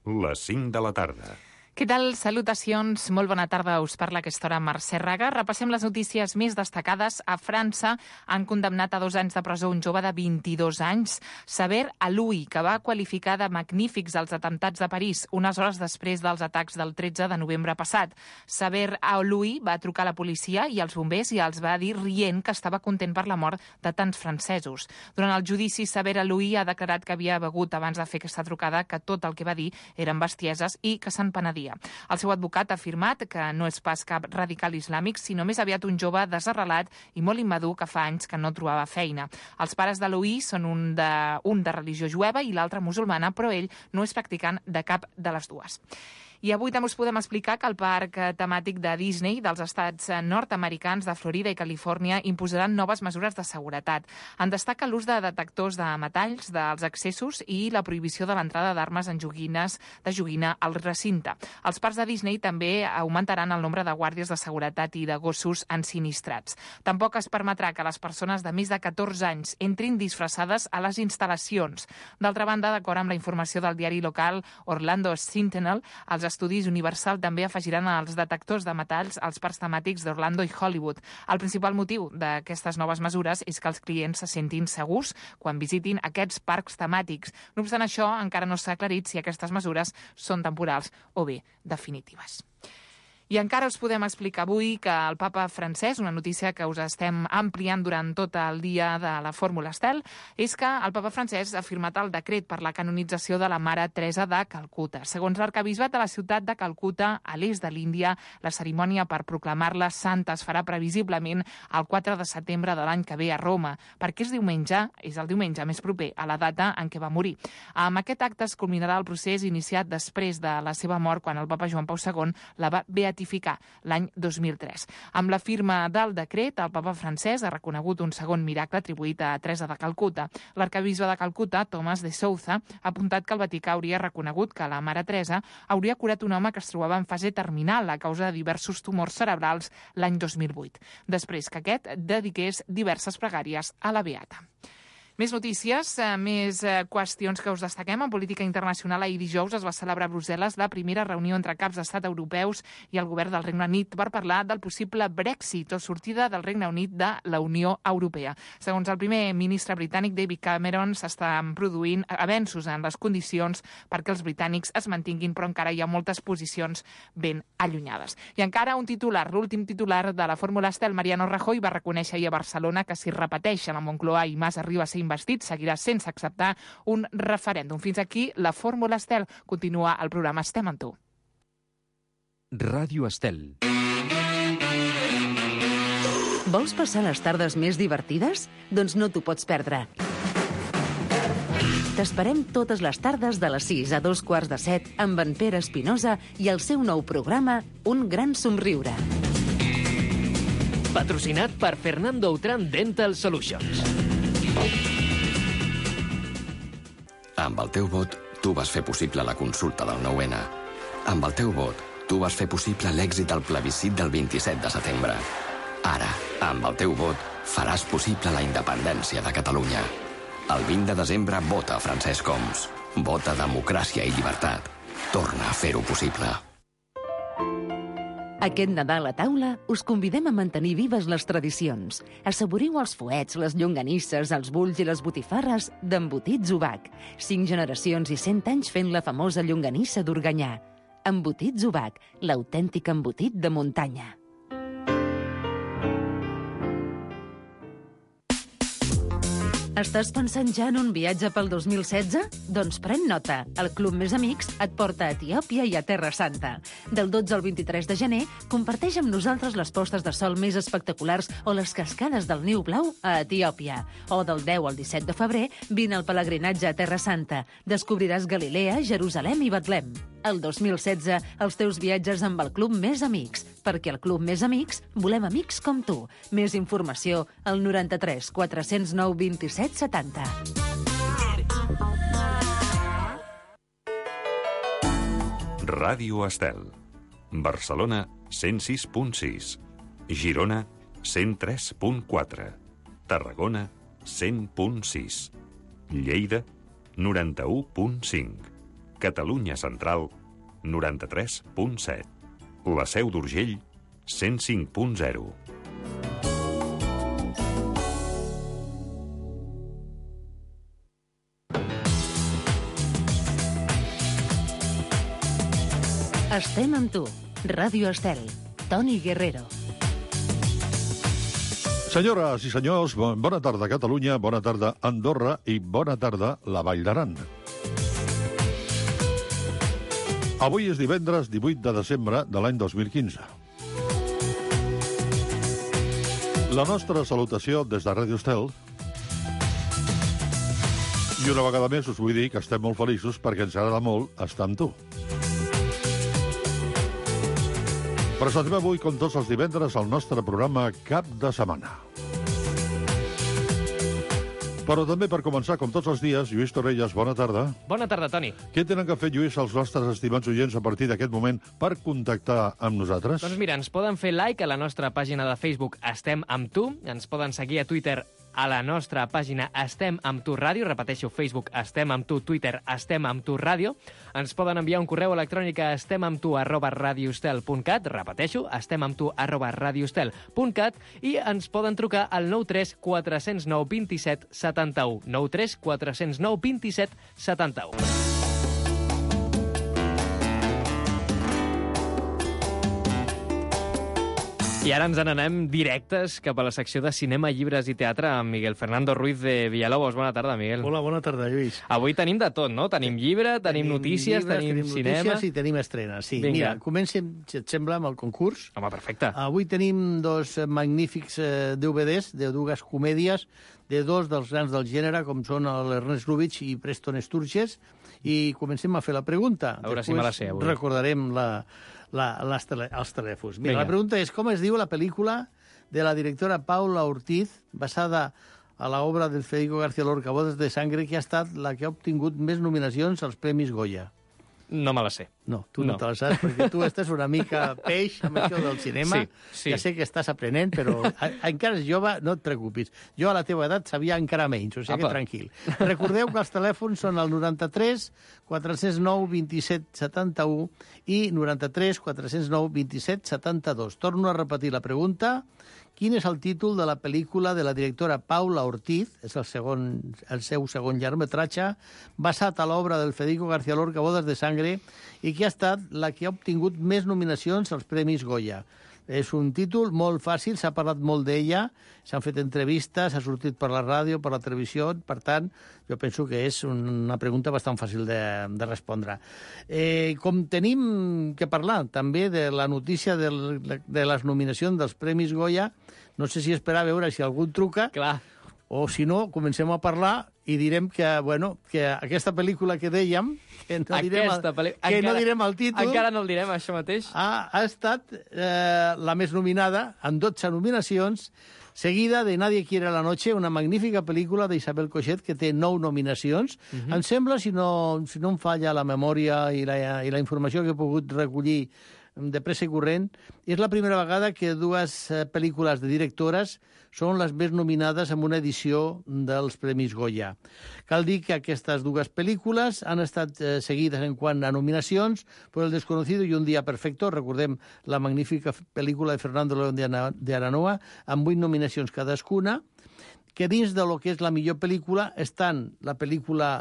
les 5 de la tarda. Què tal? Salutacions. Molt bona tarda. Us parla a aquesta hora Mercè Raga. Repassem les notícies més destacades. A França han condemnat a 2 anys de presó un jove de 22 anys, Saber Aloui, que va qualificar de magnífics els atemptats de París unes hores després dels atacs del 13 de novembre passat. Saber Aloui va trucar a la policia i als bombers i els va dir rient que estava content per la mort de tants francesos. Durant el judici, Saber Aloui ha declarat que havia begut abans de fer aquesta trucada, que tot el que va dir eren bestieses i que se'n penedia. El seu advocat ha afirmat que no és pas cap radical islàmic, sinó més aviat un jove desarrelat i molt immadur que fa anys que no trobava feina. Els pares de Louis són un de religió jueva i l'altre musulmana, però ell no és practicant de cap de les dues. I avui també us podem explicar que el parc temàtic de Disney dels estats nord-americans de Florida i Califòrnia imposaran noves mesures de seguretat. En destaca l'ús de detectors de metalls dels accessos i la prohibició de l'entrada d'armes en de joguina al recinte. Els parcs de Disney també augmentaran el nombre de guàrdies de seguretat i de gossos ensinistrats. Tampoc es permetrà que les persones de més de 14 anys entrin disfressades a les instal·lacions. D'altra banda, d'acord amb la informació del diari local Orlando Sentinel, els estudis Universal també afegiran els detectors de metalls als parcs temàtics d'Orlando i Hollywood. El principal motiu d'aquestes noves mesures és que els clients se sentin segurs quan visitin aquests parcs temàtics. No obstant això, encara no s'ha aclarit si aquestes mesures són temporals o bé definitives. I encara us podem explicar avui que el papa francès, una notícia que us estem ampliant durant tot el dia de la Fórmula Estel, és que el papa francès ha firmat el decret per la canonització de la Mare Teresa de Calcuta. Segons l'arquebisbat de la ciutat de Calcuta, a l'est de l'Índia, la cerimònia per proclamar-la santa es farà previsiblement el 4 de setembre de l'any que ve a Roma, perquè és el diumenge més proper a la data en què va morir. Amb aquest acte es culminarà el procés iniciat després de la seva mort, quan el papa Joan Pau II la va beatificar l'any 2003. Amb la firma del decret, el papa francès ha reconegut un segon miracle atribuït a Teresa de Calcuta. L'arquebisbe de Calcuta, Tomàs de Souza, ha apuntat que el Vaticà hauria reconegut que la Mare Teresa hauria curat un home que es trobava en fase terminal a causa de diversos tumors cerebrals l'any 2008, després que aquest dediqués diverses pregàries a la beata. Més notícies, més qüestions que us destaquem. En política internacional, ahir dijous es va celebrar a Brussel·les la primera reunió entre caps d'estat europeus i el govern del Regne Unit per parlar del possible Brexit o sortida del Regne Unit de la Unió Europea. Segons el primer ministre britànic David Cameron, s'estan produint avenços en les condicions perquè els britànics es mantinguin, però encara hi ha moltes posicions ben allunyades. I encara un titular, l'últim titular de la Fórmula Estel, Mariano Rajoy, va reconèixer ahir a Barcelona que si repeteix a la Moncloa i Mas arriba a ser investit, seguirà sense acceptar un referèndum. Fins aquí la Fórmula Estel. Continua el programa Estem amb tu. Ràdio Estel. Vols passar les tardes més divertides? Doncs no t'ho pots perdre. T'esperem totes les tardes de les 6 a 6:45 amb en Pere Espinosa i el seu nou programa Un gran somriure. Patrocinat per Fernando Outram Dental Solutions. Amb el teu vot, tu vas fer possible la consulta del 9-N. Amb el teu vot, tu vas fer possible l'èxit del plebiscit del 27 de setembre. Ara, amb el teu vot, faràs possible la independència de Catalunya. El 20 de desembre vota Francesc Homs. Vota democràcia i llibertat. Torna a fer-ho possible. Aquest Nadal a taula us convidem a mantenir vives les tradicions. Assaboriu els fuets, les llonganisses, els bulls i les botifarres d'Embotits Ubac. 5 generacions i 100 anys fent la famosa llonganissa d'Organyà. Embotits Ubac, l'autèntic embotit de muntanya. Estàs pensant ja en un viatge pel 2016? Doncs pren nota. El Club Més Amics et porta a Etiòpia i a Terra Santa. Del 12 al 23 de gener, comparteix amb nosaltres les postes de sol més espectaculars o les cascades del Niu Blau a Etiòpia. O del 10 al 17 de febrer, vine al pelegrinatge a Terra Santa. Descobriràs Galilea, Jerusalem i Betlem. El 2016, els teus viatges amb el Club Més Amics. Perquè al Club Més Amics volem amics com tu. Més informació al 93 409 27 70. Ràdio Estel. Barcelona 106.6. Girona 103.4. Tarragona 100.6. Lleida 91.5. Catalunya Central, 93.7. La Seu d'Urgell, 105.0. Estem amb tu. Ràdio Estel. Toni Guerrero. Senyores i senyors, bona tarda Catalunya, bona tarda Andorra i bona tarda la Vall d'Aran. Avui és divendres 18 de desembre de l'any 2015. La nostra salutació des de Ràdio Estel. I una vegada més us vull dir que estem molt feliços perquè ens agrada molt estar amb tu. Presentem avui, com tots els divendres, el nostre programa Cap de Setmana. Però també, per començar, com tots els dies, Lluís Torrelles, bona tarda. Bona tarda, Toni. Què tenen que fer, Lluís, els nostres estimats oients a partir d'aquest moment per contactar amb nosaltres? Doncs mira, ens poden fer like a la nostra pàgina de Facebook Estem amb tu, ens poden seguir a Twitter a la nostra pàgina Estem amb tu ràdio, repeteixo, Facebook Estem amb tu, Twitter Estem amb tu ràdio, ens poden enviar un correu electrònic a estemamtu@radioestel.cat, repeteixo, estemamtu@radioestel.cat, i ens poden trucar al 93 409 27 71, 93 409 27 71. I ara ens n'anem directes cap a la secció de cinema, llibres i teatre amb Miguel Fernando Ruiz de Villalobos. Bona tarda, Miguel. Hola, bona tarda, Lluís. Avui tenim de tot, no? Tenim llibre, tenim notícies, tenim cinema... Notícies i tenim estrenes, sí. Vinga. Mira, comencem, si et sembla, amb el concurs. Home, perfecte. Avui tenim dos magnífics DVDs de dues comèdies de dos dels grans del gènere, com són l'Ernest Lubitsch i Preston Sturges, i comencem a fer la pregunta. A veure si me la sé, avui. Recordarem els telèfons. Mira, Vinga. la pregunta és com es diu la pel·lícula de la directora Paula Ortiz, basada a l'obra del Federico García Lorca, Bodas de Sangre, que ha estat la que ha obtingut més nominacions als Premis Goya. No me la sé. No, tu no te la saps, perquè tu estàs una mica peix amb això del cinema. Sí. Ja sé que estàs aprenent, però encara és jove, no et preocupis. Jo a la teva edat sabia encara menys, o sigui que tranquil. Recordeu que els telèfons són el 93 409 27 71 i 93 409 27 72. Torno a repetir la pregunta. Quin és el títol de la pel·lícula de la directora Paula Ortiz, és el seu segon llargmetratge, basat a l'obra del Federico García Lorca, Bodas de Sangre, i que ha estat la que ha obtingut més nominacions als Premis Goya. És un títol molt fàcil, s'ha parlat molt d'ella, s'han fet entrevistes, s'ha sortit per la ràdio, per la televisió, per tant, jo penso que és una pregunta bastant fàcil de respondre. Com tenim que parlar també de la notícia de les nominacions dels Premis Goya, no sé si esperar a veure si algú truca, Clar. o si no, comencem a parlar i direm que, bueno, que aquesta pel·lícula que dèiem, que no direm el títol... Encara no el direm, això mateix. Ha estat la més nominada, amb 12 nominacions, seguida de Nadie quiere la noche, una magnífica pel·lícula d'Isabel Coixet, que té 9 nominacions. Em sembla, si no em falla la memòria i la informació que he pogut recollir de pressa i corrent, és la primera vegada que dues pel·lícules de directores són les més nominades en una edició dels Premis Goya. Cal dir que aquestes dues pel·lícules han estat seguides en quant a nominacions per El desconocido i Un día perfecto, recordem la magnífica pel·lícula de Fernando León de Aranoa, amb 8 nominacions cadascuna, que dins de lo que és la millor pel·lícula estan la pel·lícula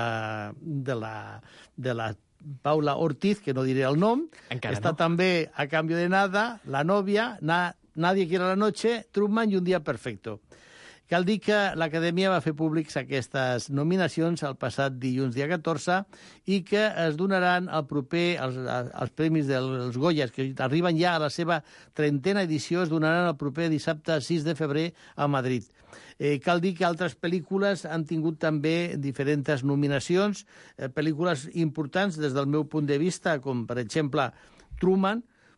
de la Paula Ortiz, que no diré el nom, Encara està també A cambio de nada, La novia, Nadie quiere la noche, Truman i Un día perfecto. Cal dir que l'Acadèmia va fer públics aquestes nominacions el passat dilluns, dia 14, i que es donaran el proper, els premis dels Goyas, que arriben ja a la seva 30a edició, es donaran el proper dissabte 6 de febrer a Madrid. Cal dir que altres pel·lícules han tingut també diferents nominacions, pel·lícules importants des del meu punt de vista, com per exemple Truman,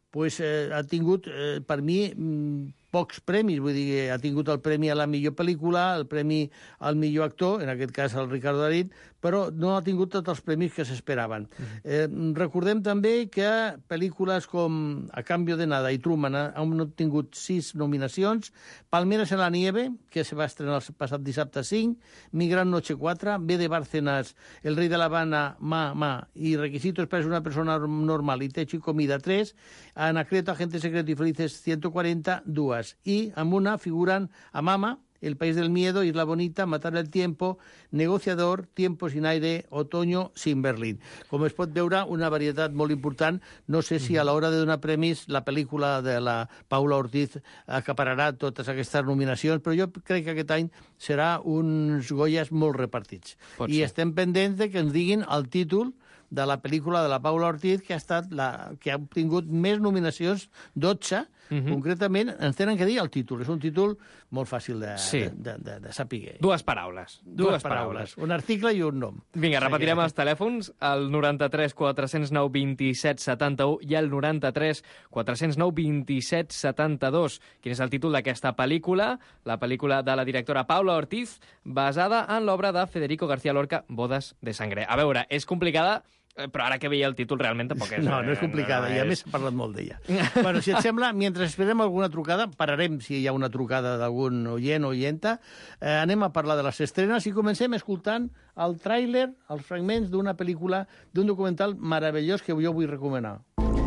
ha tingut, per mi, pocs premis, vull dir, ha tingut el premi a la millor pel·lícula, el premi al millor actor, en aquest cas el Ricardo Darín, però no ha tingut tots els premis que s'esperaven. Recordem també que pel·lícules com A cambio de nada i Truman han obtingut 6 nominacions, Palmeras en la nieve, que se va estrenar el passat dissabte 5, Mi gran noche 4, B de Bárcenas, El rei de la Habana, Ma, i Requisitos para una persona normal i Techo y comida 3, Anacleto, Agente secreto y felices 140, 2. I amb una figuren a Mama, El país del miedo, Isla bonita, Matar el tiempo, Negociador, Tiempo sin aire, Otoño sin Berlín. Com es pot veure, una varietat molt important. No sé si a l'hora de donar premis la pel·lícula de la Paula Ortiz acapararà totes aquestes nominacions, però jo crec que aquest any serà uns Goyas molt repartits. I estem pendents de que ens diguin el títol de la pel·lícula de la Paula Ortiz, que ha obtingut més nominacions, 12. Concretament, ens tenen que dir el títol. És un títol molt fàcil de saber. Dues paraules. Un article i un nom. Vinga, repetirem els telèfons, el 93 409 27 71 i el 93 409 27 72. Quin és el títol d'aquesta pel·lícula? La pel·lícula de la directora Paula Ortiz, basada en l'obra de Federico García Lorca, Bodes de sangre. A veure, és complicada, però ara que veia el títol realment tampoc és... No és complicada, i a més s'ha parlat molt d'ella. Bueno, si et sembla, mentre esperem alguna trucada, pararem si hi ha una trucada d'algun oient o oienta, anem a parlar de les estrenes i comencem escoltant el tràiler, els fragments d'una pel·lícula, d'un documental meravellós que jo vull recomanar.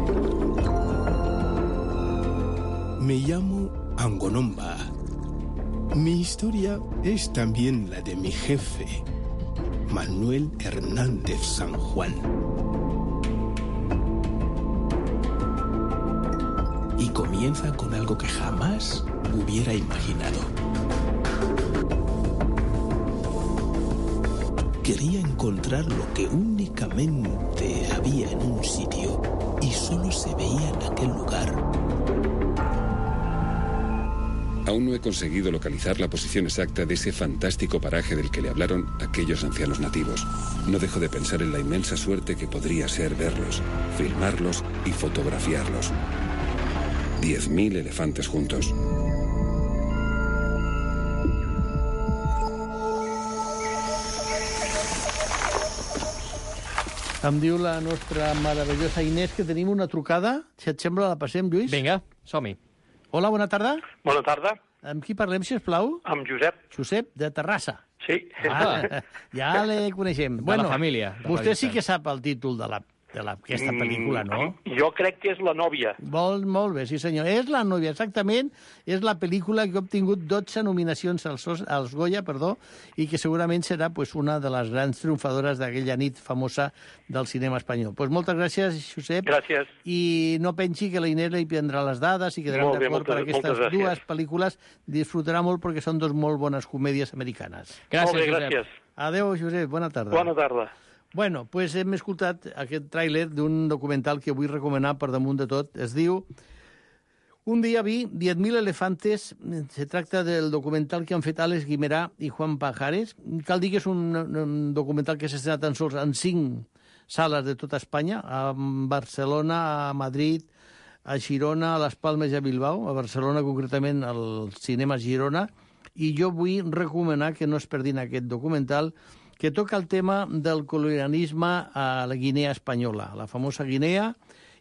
Me llamo Angonomba. Mi historia es también la de mi jefe, Manuel Hernández San Juan. Y comienza con algo que jamás hubiera imaginado. Quería encontrar lo que únicamente había en un sitio y solo se veía en aquel lugar. Aún no he conseguido localizar la posición exacta de ese fantástico paraje del que le hablaron aquellos ancianos nativos. No dejo de pensar en la inmensa suerte que podría ser verlos, filmarlos y fotografiarlos. 10.000 elefantes juntos. Em diu la nostra meravellosa Inés que tenim una trucada. Si et sembla, la passem, Lluís? Vinga, som-hi. Hola, bona tarda. Bona tarda. Amb qui parlem, sisplau? Amb Josep. Josep, de Terrassa. Sí. Ja le coneixem. De la família. Vostè sí que sap el títol d'aquesta pel·lícula, no? Jo crec que és La nòvia. Molt bé, sí senyor. És La nòvia, exactament. És la pel·lícula que ha obtingut 12 nominacions als Goya, i que segurament serà una de les grans triomfadores d'aquella nit famosa del cinema espanyol. Moltes gràcies, Josep. Gràcies. I no pensi que la Inés li prendrà les dades i quedarem d'acord per aquestes dues pel·lícules. Disfrutarà molt perquè són dues molt bones comèdies americanes. Gràcies, molt bé, Josep. gràcies. Adéu, Josep. Bona tarda. Bona tarda. Bueno, hem escoltat aquest tràiler d'un documental que vull recomanar per damunt de tot. Es diu Un dia vi 10.000 elefantes. Se tracta del documental que han fet Àlex Guimerà i Juan Pajares. Cal dir que és un documental que s'ha estrenat tan sols en 5 sales de tota Espanya, a Barcelona, a Madrid, a Girona, a Les Palmes i a Bilbao, a Barcelona concretament al Cinema Girona, i jo vull recomanar que no es perdin aquest documental que toca el tema del colonialisme a la Guinea espanyola, la famosa Guinea,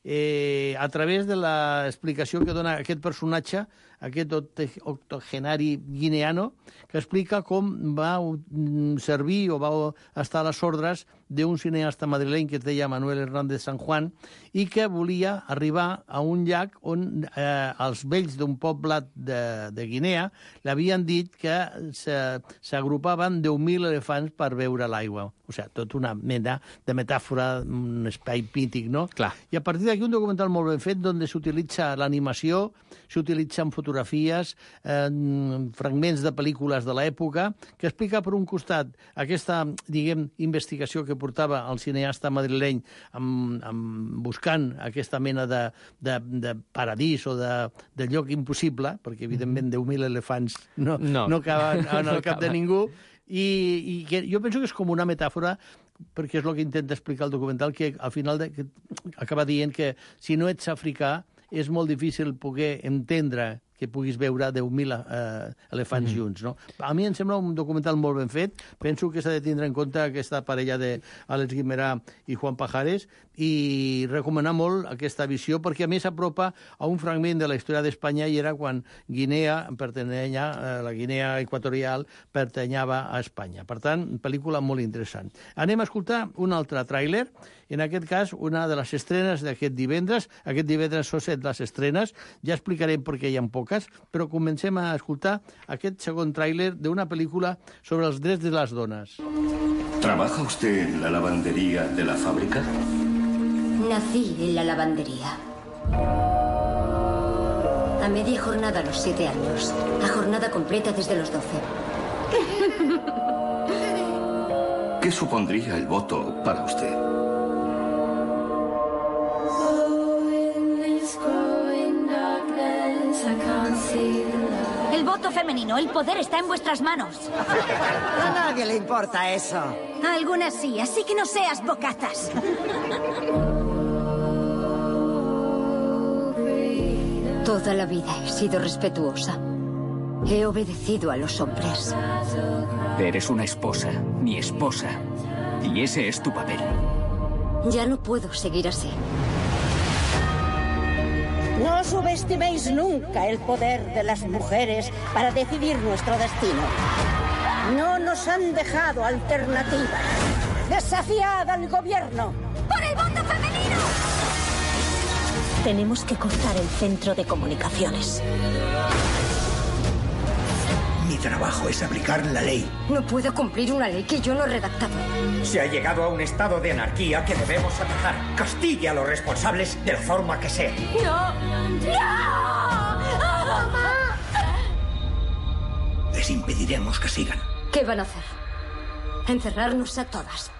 a través de l'explicació que dona aquest personatge, aquest octogenari guineano, que explica com va servir o va estar a les ordres d'un cineasta madrileny que es deia Manuel Hernández San Juan i que volia arribar a un llac on els vells d'un poblat de Guinea l'havien dit que s'agrupaven 10.000 elefants per beure l'aigua. O sigui, tot una mena de metàfora, un espai mític, no? Clar. I a partir d'aquí un documental molt ben fet on s'utilitza l'animació, s'utilitzen fotografies, fragments de pel·lícules de l'època, que explica per un costat aquesta, investigació que portava el cineasta madrileny buscant aquesta mena de paradís o de lloc impossible, perquè evidentment 10.000 elefants no caben en el cap de ningú, i jo penso que és com una metàfora perquè és el que intenta explicar el documental, que al final acaba dient que si no ets africà és molt difícil poder entendre que puguis veure 10.000 elefants junts, no? A mi em sembla un documental molt ben fet. Penso que s'ha de tindre en compte aquesta parella d'Àlex Guimerà i Juan Pajares i recomanar molt aquesta visió perquè a més s'apropa a un fragment de la història d'Espanya i era quan la Guinea Equatorial pertanyava a Espanya. Per tant, pel·lícula molt interessant. Anem a escoltar un altre tràiler, en aquest cas una de les estrenes d'aquest divendres. Aquest divendres són 7 les estrenes, ja explicarem per què hi ha poques, però comencem a escoltar aquest segon tràiler d'una pel·lícula sobre els drets de les dones. ¿Trabaja usted en la lavandería de la fábrica? Nací en la lavandería. A media jornada a los 7 años. A jornada completa desde los 12. ¿Qué supondría el voto para usted? El voto femenino, el poder está en vuestras manos. A nadie le importa eso. A algunas sí, así que no seas bocazas. Toda la vida he sido respetuosa. He obedecido a los hombres. Eres una esposa, mi esposa. Y ese es tu papel. Ya no puedo seguir así. No subestiméis nunca el poder de las mujeres para decidir nuestro destino. No nos han dejado alternativas. ¡Desafiad al gobierno! ¡Por el voto femenino! Tenemos que cortar el centro de comunicaciones. Mi trabajo es aplicar la ley. No puedo cumplir una ley que yo no he redactado. Se ha llegado a un estado de anarquía que debemos atajar. Castigue a los responsables de la forma que sea. ¡No! ¡No! Les impediremos que sigan. ¿Qué van a hacer? Encerrarnos a todas.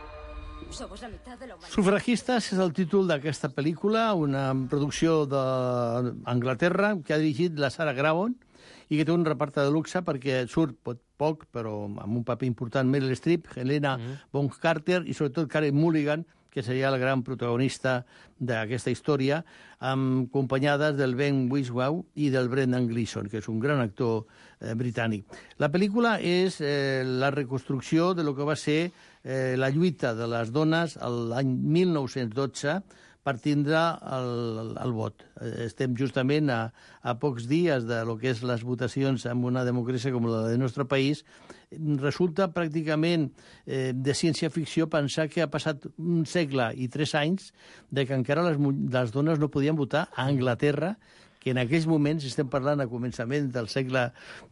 Somos la mitad de la humanidad. Sufragistes és el títol d'aquesta pel·lícula, una producció d'Anglaterra que ha dirigit la Sarah Grabon i que té un repart de luxe perquè surt poc, però amb un paper important, Meryl Streep, Helena Bonham Carter i sobretot Carey Mulligan, que seria el gran protagonista d'aquesta història, acompanyades del Ben Whishaw i del Brendan Gleeson, que és un gran actor britànic. La pel·lícula és la reconstrucció de lo que va ser la lluita de les dones l'any 1912 per tindre el vot. Estem justament a pocs dies de lo que és les votacions en una democràcia com la del nostre país. Resulta pràcticament de ciència-ficció pensar que ha passat un segle i 3 anys de que encara les dones no podien votar a Anglaterra, que en aquells moments, estem parlant a començament del segle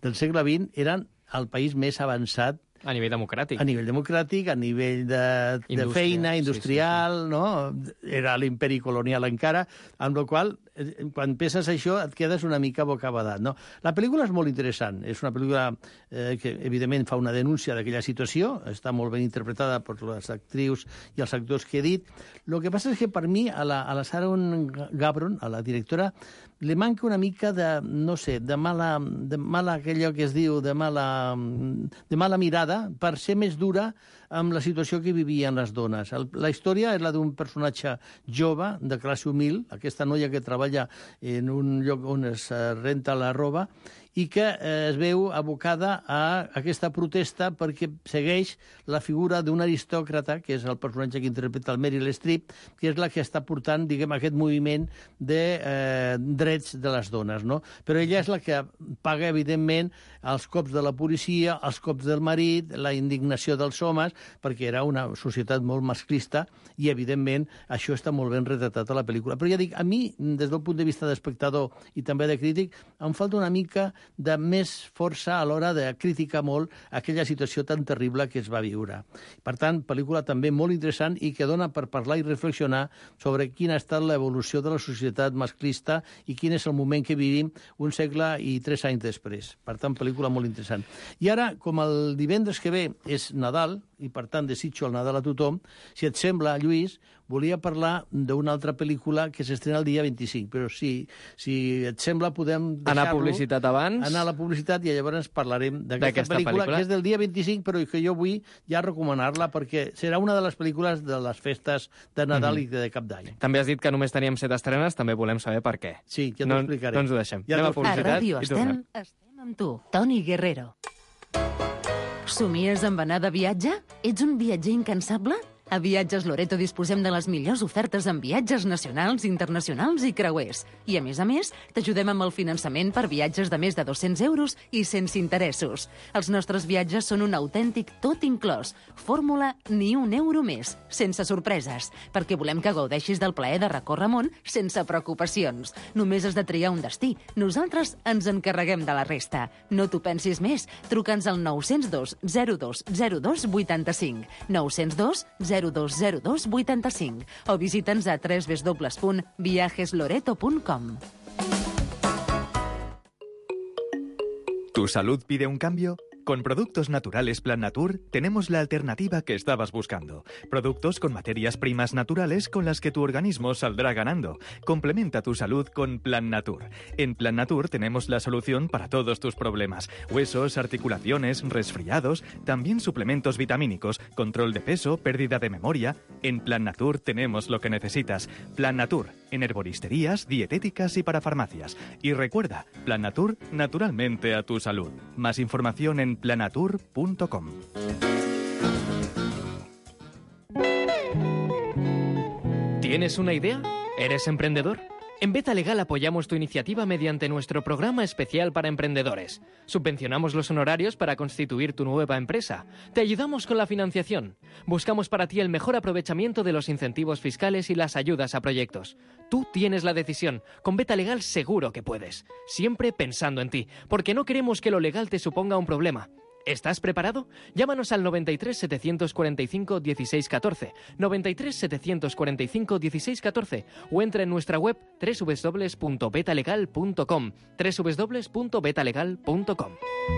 XX, eren el país més avançat a nivell democràtic. A nivell democràtic, a nivell de feina, industrial, sí. No? Era l'imperi colonial encara, amb la qual quan penses això et quedes una mica bocabadat, no? La pel·lícula és molt interessant. És una pel·lícula que, evidentment, fa una denúncia d'aquella situació. Està molt ben interpretada per les actrius i els actors que he dit. El que passa és que per mi, a la Sarah Gabron, a la directora, li manca una mica de, no sé, de mala aquello que es diu, de mala mirada, per ser més dura amb la situació que vivien les dones. La història és la d'un personatge jove, de classe humil, aquesta noia que treballa en un lloc on es renta la roba, i que es veu abocada a aquesta protesta perquè segueix la figura d'un aristòcrata, que és el personatge que interpreta el Meryl Streep, que és la que està portant, diguem, aquest moviment de drets de les dones, no? Però ella és la que paga, evidentment, els cops de la policia, els cops del marit, la indignació dels homes, perquè era una societat molt masclista i, evidentment, això està molt ben retratat a la pel·lícula. Però ja dic, a mi, des del punt de vista d'espectador i també de crític, em falta una mica de més força a l'hora de criticar molt aquella situació tan terrible que es va viure. Per tant, pel·lícula també molt interessant i que dona per parlar i reflexionar sobre quina ha estat l'evolució de la societat masclista i quin és el moment que vivim un segle i 3 anys després. Per tant, pel·lícula molt interessant. I ara, com el divendres que ve és Nadal, i per tant desitjo el Nadal a tothom. Si et sembla, Lluís, volia parlar d'una altra pel·lícula que s'estrena el dia 25, però si et sembla podem deixar-lo... Anar a publicitat abans. Anar a la publicitat i llavors parlarem d'aquesta pel·lícula, que és del dia 25, però que jo vull ja recomanar-la perquè serà una de les pel·lícules de les festes de Nadal i de Cap d'Any. També has dit que només teníem 7 estrenes, també volem saber per què. Sí, ja t'ho explicaré. No ens ho deixem. Ja Anem a publicitat Ràdio i tornem. Estem amb tu, Toni Guerrero. Somies amb anar de viatge? Ets un viatger incansable? A Viatges Loreto disposem de les millors ofertes en viatges nacionals, internacionals i creuers. I, a més, t'ajudem amb el finançament per viatges de més de 200 euros i sense interessos. Els nostres viatges són un autèntic tot inclòs. Fórmula ni un euro més, sense sorpreses, perquè volem que gaudeixis del plaer de recórrer món sense preocupacions. Només has de triar un destí. Nosaltres ens encarreguem de la resta. No t'ho pensis més. Truca'ns al 902 02 02 85. 902 0202 85 o visita'ns a www.viajesloreto.com. ¿Tu salud pide un cambio? Con Productos Naturales Plan Natur tenemos la alternativa que estabas buscando. Productos con materias primas naturales con las que tu organismo saldrá ganando. Complementa tu salud con Plan Natur. En Plan Natur tenemos la solución para todos tus problemas. Huesos, articulaciones, resfriados, también suplementos vitamínicos, control de peso, pérdida de memoria. En Plan Natur tenemos lo que necesitas. Plan Natur, en herboristerías, dietéticas y para farmacias. Y recuerda, Plan Natur, naturalmente a tu salud. Más información en planatur.com. ¿Tienes una idea? ¿Eres emprendedor? En Beta Legal apoyamos tu iniciativa mediante nuestro programa especial para emprendedores. Subvencionamos los honorarios para constituir tu nueva empresa. Te ayudamos con la financiación. Buscamos para ti el mejor aprovechamiento de los incentivos fiscales y las ayudas a proyectos. Tú tienes la decisión. Con Beta Legal seguro que puedes. Siempre pensando en ti, porque no queremos que lo legal te suponga un problema. ¿Estás preparado? Llámanos al 93 745 1614, 93 745 1614 o entra en nuestra web www.betalegal.com, www.betalegal.com.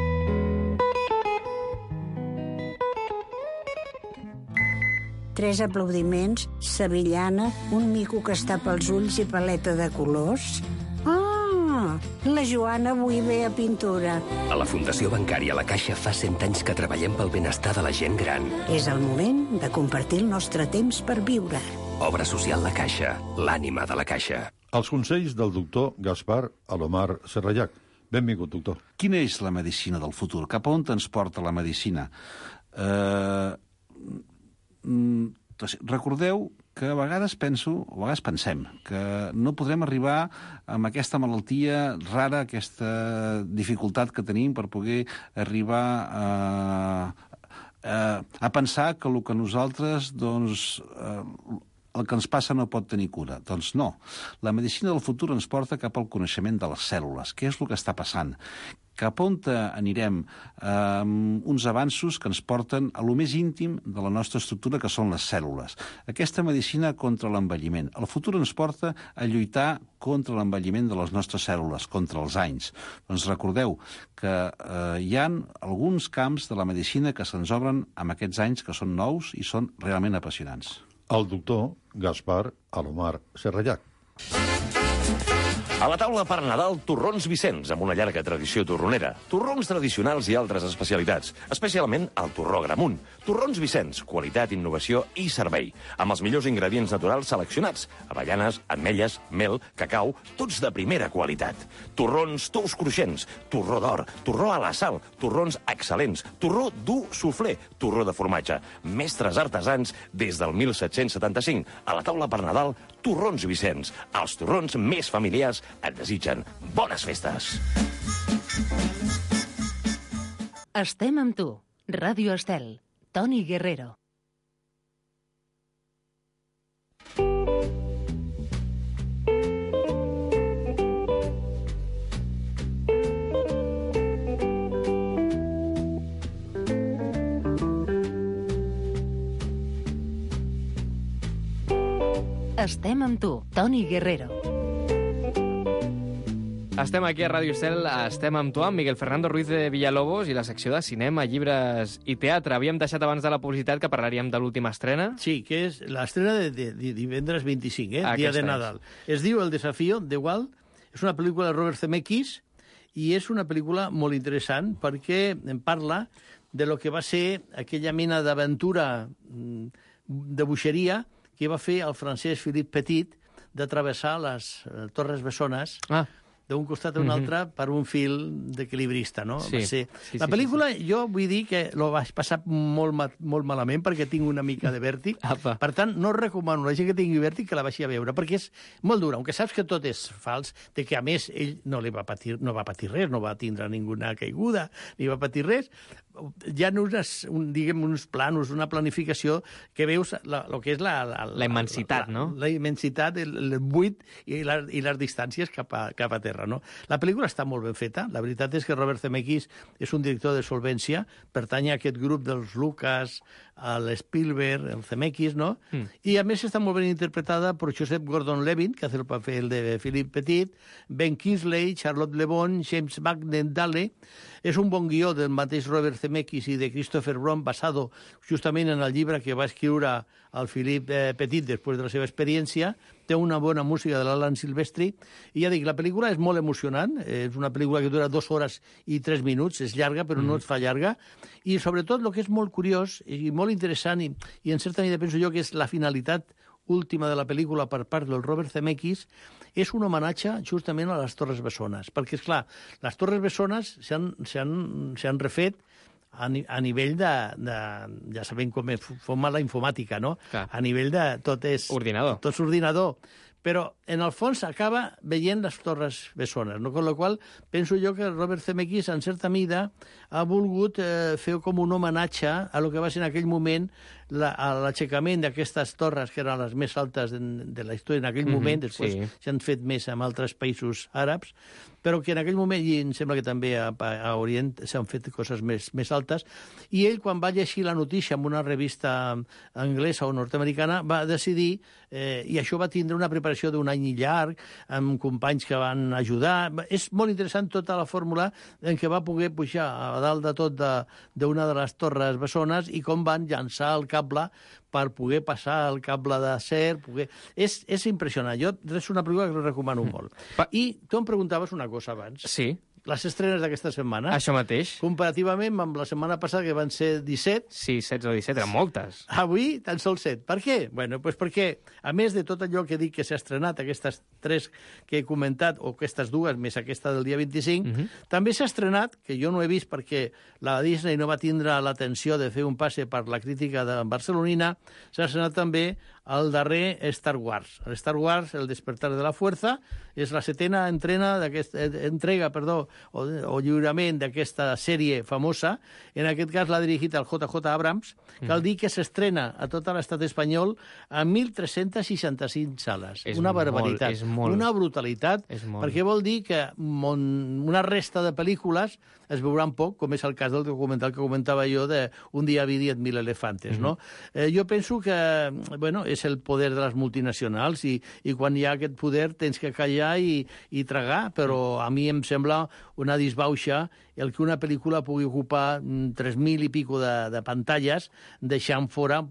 Tres aplaudiments, sevillana, un mico que està pels ulls i paleta de colors. La Joana avui ve a pintura. A la Fundació Bancària La Caixa fa 100 anys que treballem pel benestar de la gent gran. És el moment de compartir el nostre temps per viure. Obra social La Caixa, l'ànima de la Caixa. Els consells del doctor Gaspar Alomar Serrallac. Benvingut, doctor. Quina és la medicina del futur? Cap a on ens porta la medicina? Recordeu que a vegades pensem que no podrem arribar amb aquesta malaltia rara, aquesta dificultat que tenim per poder arribar a pensar que el que nosaltres, el que ens passa no pot tenir cura. Doncs no. La medicina del futur ens porta cap al coneixement de les cèl·lules. Què és el que està passant? Cap on anirem uns avanços que ens porten a lo més íntim de la nostra estructura, que són les cèl·lules. Aquesta medicina contra l'envelliment. El futur ens porta a lluitar contra l'envelliment de les nostres cèl·lules, contra els anys. Doncs recordeu que hi ha alguns camps de la medicina que se'ns obren amb aquests anys que són nous i són realment apassionants. El doctor Gaspar Alomar Serrallac. A la taula per Nadal, torrons Vicenç, amb una llarga tradició torronera. Torrons tradicionals i altres especialitats, especialment el torró Gramunt. Torrons Vicenç, qualitat, innovació i servei. Amb els millors ingredients naturals seleccionats. Avellanes, ametlles, mel, cacau, tots de primera qualitat. Torrons tous cruixents, torró d'or, torró a la sal, torrons excel·lents, torró dur suflé, torró de formatge. Mestres artesans des del 1775. A la taula per Nadal, torrons Vicenç. Els torrons més familiars et desitgen bones festes. Estem amb tu. Ràdio Estel. Toni Guerrero. Estem amb tu, Toni Guerrero. Estem aquí a Ràdio Estel, estem amb tu, amb Miguel Fernando Ruiz de Villalobos i la secció de cinema, llibres i teatre. Havíem deixat abans de la publicitat que parlaríem de l'última estrena. Sí, que és l'estrena de divendres 25, dia de Nadal. Es diu El desafío, de Walt. És una pel·lícula de Robert Zemeckis i és una pel·lícula molt interessant perquè em parla de lo que va ser aquella mena d'aventura de bruixeria que va fer el francès Philippe Petit de travessar les Torres Bessones d'un costat a un altre per un fil d'equilibrista, no? Sí. Va ser... La pel·lícula, jo vull dir que lo vaig passar molt malament perquè tinc una mica de vèrtic. Per tant, no recomano a la gent que tingui vèrtic que la vagi a veure, perquè és molt dura. Aunque saps que tot és fals, de que a més ell no va patir res, no va tindre ninguna caiguda, ni va patir res, hi ha uns planos, una planificació que veus el que és la immensitat, no? La immensitat, el buit i les distàncies cap a terra. No? La pel·lícula està molt ben feta. La veritat és que Robert Zemeckis és un director de solvència, pertany a aquest grup dels Lucas, l'Spielberg, el Zemeckis, no? I a més està molt ben interpretada per Joseph Gordon-Levitt, que ha fet el paper de Philippe Petit, Ben Kingsley, Charlotte Le Bon, James Magdalen. És un bon guió del mateix Robert Zemeckis i de Christopher Brown, basado justament en el llibre que va escriure el Philippe Petit després de la seva experiència. Té una bona música de l'Alan Silvestri. I ja dic, la pel·lícula és molt emocionant. És una pel·lícula que dura 2 hores i 3 minuts. És llarga, però no es fa llarga. I sobretot el que és molt curiós i molt interessant, i en certa manera penso jo que és la finalitat última de la pel·lícula per part del Robert Zemeckis, és un homenatge justament a les Torres Bessones. Perquè, és clar, les Torres Bessones s'han refet a nivell de ja sabem com foma la informàtica, no? Clar. A nivell de tot és... Ordinador. Tot és ordinador. Però, en el fons, acaba veient les Torres Bessones, no? Con la qual penso jo que Robert Zemeckis, en certa mida, ha volgut fer com un homenatge a lo que va ser en aquell moment l'aixecament d'aquestes torres, que eren les més altes de la història en aquell moment, després s'han fet més en altres països àrabs, però que en aquell moment, i em sembla que també a Orient s'han fet coses més altes, i ell, quan va llegir la notícia en una revista anglesa o nord-americana, va decidir, i això va tindre una preparació d'un any i llarg, amb companys que van ajudar. És molt interessant tota la fórmula en què va poder pujar a dalt de tot d'una de les Torres Bessones i com van llançar el cable per poder passar el cable d'acer. És impressionant. Jo és una pel·lícula que recomano molt. I tu em preguntaves una cosa abans. Sí. Les estrenes d'aquesta setmana. Això mateix. Comparativament amb la setmana passada, que van ser 17. Sí, 16 o 17, eren moltes. Avui, tan sols 7. Per què? Bueno, pues perquè, a més de tot allò que dic que s'ha estrenat, aquestes 3 que he comentat, o aquestes 2, més aquesta del dia 25, també s'ha estrenat, que jo no he vist perquè la Disney no va tindre l'atenció de fer un passe per la crítica de barcelonina, s'ha estrenat també el darrer Star Wars. El Star Wars, El despertar de la fuerza, és la 7ª entrega o lliurament d'aquesta sèrie famosa. En aquest cas l'ha dirigit el JJ Abrams. Cal dir que s'estrena a tot l'estat espanyol a 1.365 sales. Una barbaritat, una brutalitat, perquè vol dir que una resta de pel·lícules es veuran poc, com és el cas del documental que comentava jo de Un dia vi 10.000 elefantes. No? Jo penso que, bueno, és el poder de les multinacionals i quan hi ha aquest poder tens que callar i tragar, però a mi em sembla una disbauxa el que una pel·lícula pugui ocupar 3.000 i pico de pantalles, deixant fora,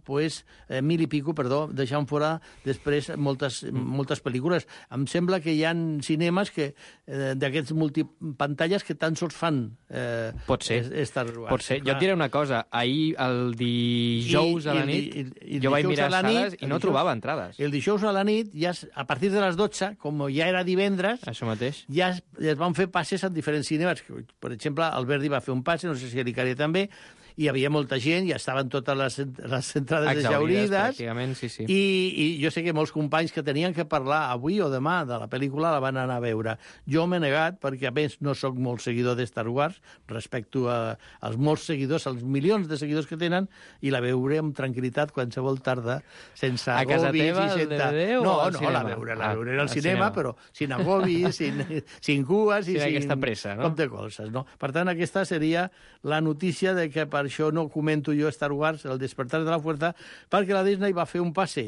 deixant fora després moltes pel·lícules. Em sembla que hi ha cinemes d'aquests multipantalles que tan sols fan Pot ser. Star Wars. Pot ser. Jo et diré una cosa. Ahir, el dijous a la nit, jo vaig mirar sales i no trobava entrades. El dijous a la nit, ja, a partir de les 12, com ja era divendres, això mateix, ja es van fer passes en diferents cinemes. Per exemple, el Verdi va fer un passe, no sé si l'Icària també, hi havia molta gent, ja estaven totes les entrades exhaurides, pràcticament, sí. I jo sé que molts companys que tenien que parlar avui o demà de la pel·lícula la van anar a veure. Jo m'he negat, perquè a més no sóc molt seguidor de Star Wars, respecto als molts seguidors, als milions de seguidors que tenen, i la veuré amb tranquil·litat qualsevol tarda, sense agobis. A casa teva, al DVD o al cinema? La veuré al cinema, però sin agobis, sin cues i sin aquesta pressa, no? Com de colses, no? Per tant, aquesta seria la notícia de que per això no comento jo Star Wars, El despertar de la fuerza, perquè la Disney va fer un passe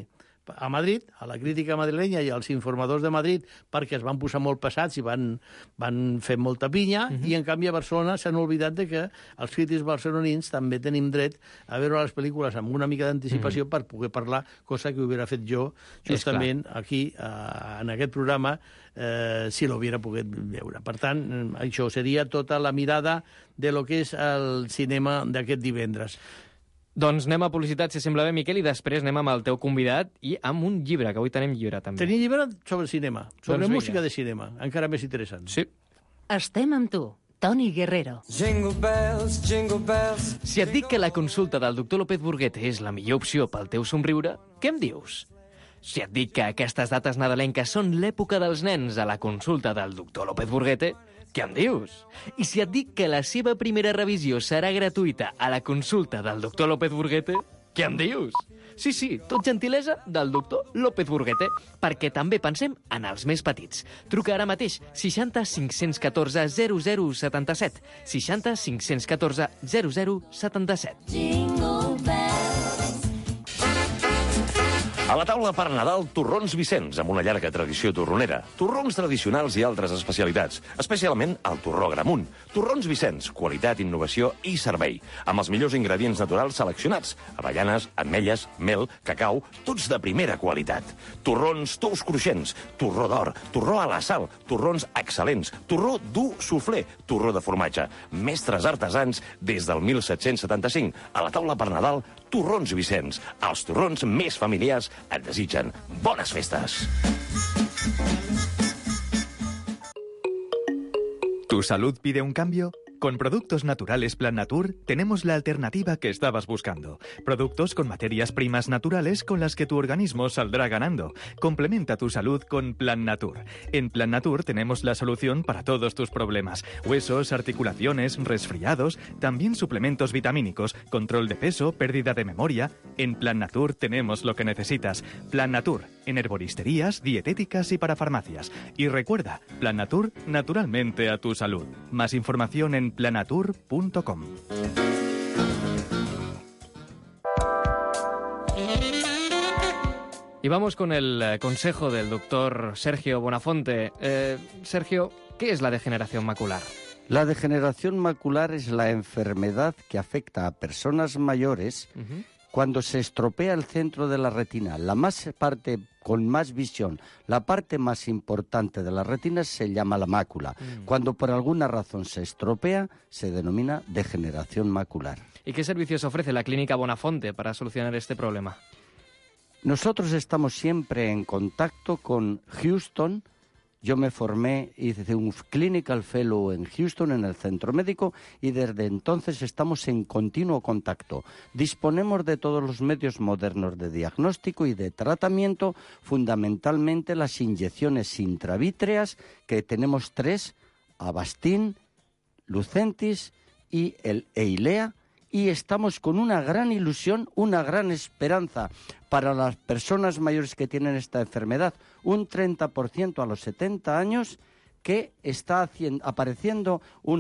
a Madrid, a la crítica madrilenya i als informadors de Madrid, perquè es van posar molt pesats i van fer molta pinya, i en canvi a Barcelona s'han oblidat de que els crítics barcelonins també tenim dret a veure les pel·lícules amb una mica d'anticipació per poder parlar, cosa que hubiera fet jo justament aquí, en aquest programa, si l'hubiera pogut veure. Per tant, això seria tota la mirada de lo que és el cinema d'aquest divendres. Doncs anem a publicitat, si sembla bé, Miquel, i després anem amb el teu convidat i amb un llibre, que avui tenim llibre, també. Tenim llibre sobre cinema, sobre música de cinema, encara més interessant. Sí. Estem amb tu, Toni Guerrero. Jingle bells, jingle bells. Si et dic que la consulta del doctor López Burguete és la millor opció pel teu somriure, què em dius? Si et dic que aquestes dates nadalenques són l'època dels nens a la consulta del doctor López Burguete, què em dius? I si et dic que la seva primera revisió serà gratuïta a la consulta del doctor López Burguete, què em dius? Sí, tot gentilesa del doctor López Burguete, perquè també pensem en els més petits. Truca ara mateix 60 514 0077. 60 514 0077. Jingle bells. A la taula per Nadal, torrons Vicenç, amb una llarga tradició torronera. Torrons tradicionals i altres especialitats, especialment el torró Gramunt. Torrons Vicenç, qualitat, innovació i servei. Amb els millors ingredients naturals seleccionats. Avellanes, ametlles, mel, cacau, tots de primera qualitat. Torrons tous cruixents, torró d'or, torró a la sal, torrons excel·lents, torró dur soufflé, torró de formatge. Mestres artesans des del 1775. A la taula per Nadal, torrons Vicenç. Els torrons més familiars et desitgen bones festes. ¿Tu salud pide un cambio? Con Productos Naturales Plan Natur tenemos la alternativa que estabas buscando. Productos con materias primas naturales con las que tu organismo saldrá ganando. Complementa tu salud con Plan Natur. En Plan Natur tenemos la solución para todos tus problemas. Huesos, articulaciones, resfriados, también suplementos vitamínicos, control de peso, pérdida de memoria. En Plan Natur tenemos lo que necesitas. Plan Natur, en herboristerías, dietéticas y para farmacias. Y recuerda, Plan Natur, naturalmente a tu salud. Más información en planatur.com. Y vamos con el consejo del doctor Sergio Bonafonte. Sergio, ¿qué es la degeneración macular? La degeneración macular es la enfermedad que afecta a personas mayores cuando se estropea el centro de la retina. La parte con más visión, la parte más importante de la retina se llama la mácula. Cuando por alguna razón se estropea, se denomina degeneración macular. ¿Y qué servicios ofrece la Clínica Bonafonte para solucionar este problema? Nosotros estamos siempre en contacto con Houston. Yo me formé, hice un Clinical Fellow en Houston, en el centro médico, y desde entonces estamos en continuo contacto. Disponemos de todos los medios modernos de diagnóstico y de tratamiento, fundamentalmente las inyecciones intravítreas, que tenemos 3, Avastin, Lucentis y el Eilea, y estamos con una gran ilusión, una gran esperanza para las personas mayores que tienen esta enfermedad, un 30% a los 70 años, que está apareciendo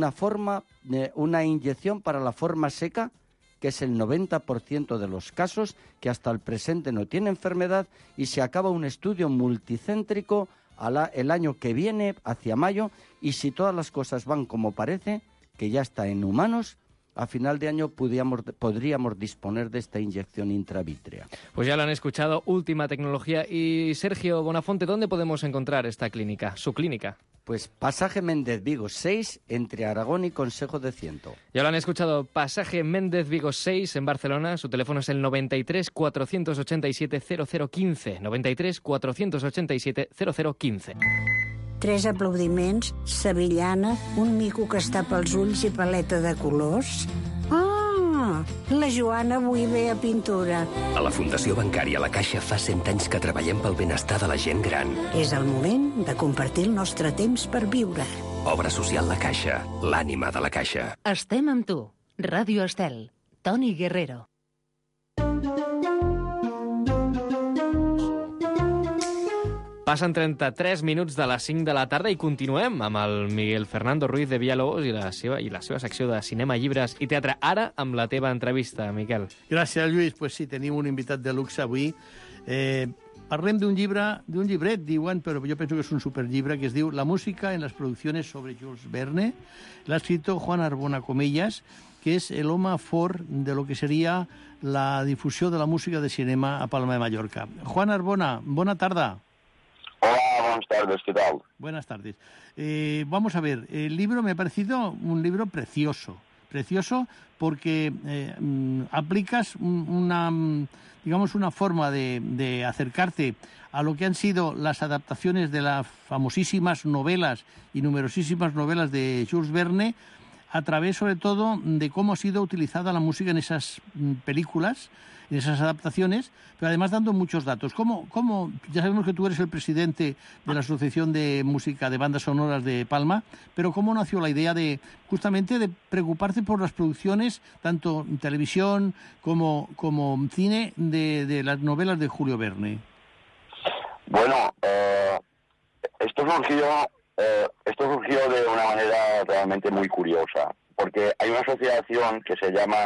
una inyección para la forma seca, que es el 90% de los casos, que hasta el presente no tiene enfermedad, y se acaba un estudio multicéntrico el año que viene, hacia mayo, y si todas las cosas van como parece, que ya está en humanos, a final de año podríamos disponer de esta inyección intravítrea. Pues ya lo han escuchado, última tecnología. Y Sergio Bonafonte, ¿dónde podemos encontrar esta clínica, su clínica? Pues Pasaje Méndez Vigo 6, entre Aragón y Consejo de Ciento. Ya lo han escuchado, Pasaje Méndez Vigo 6 en Barcelona. Su teléfono es el 93 487 0015. 93 487 0015. 3 aplaudiments, sevillana, un mico que es tapa els ulls i paleta de colors. Ah, la Joana avui ve a pintura. A la Fundació Bancària La Caixa fa 100 anys que treballem pel benestar de la gent gran. És el moment de compartir el nostre temps per viure. Obra social La Caixa, l'ànima de la Caixa. Estem amb tu. Ràdio Estel. Toni Guerrero. Passen 33 minuts de les 5 de la tarda i continuem amb el Miguel Fernando Ruiz de Villalobos i la seva secció de cinema, llibres i teatre. Ara amb la teva entrevista, Miquel. Gràcies, Lluís. Pues sí, tenim un invitat de luxe avui. Parlem d'un llibret, diuen, però jo penso que és un superllibre, que es diu La música en las producciones sobre Jules Verne. L'ha escrito Juan Arbona Comellas, que és l'home fort de lo que seria la difusió de la música de cinema a Palma de Mallorca. Juan Arbona, bona tarda. Hola, buenas tardes, ¿qué tal? Buenas tardes. Vamos a ver, el libro me ha parecido un libro precioso porque aplicas una forma de acercarte a lo que han sido las adaptaciones de las famosísimas novelas y numerosísimas novelas de Jules Verne, a través sobre todo de cómo ha sido utilizada la música en esas películas, en esas adaptaciones, pero además dando muchos datos. ¿Cómo, ya sabemos que tú eres el presidente de la Asociación de Música de Bandas Sonoras de Palma, pero ¿cómo nació la idea de justamente de preocuparte por las producciones, tanto en televisión como cine, de las novelas de Julio Verne? Bueno, esto surgió de una manera realmente muy curiosa, porque hay una asociación que se llama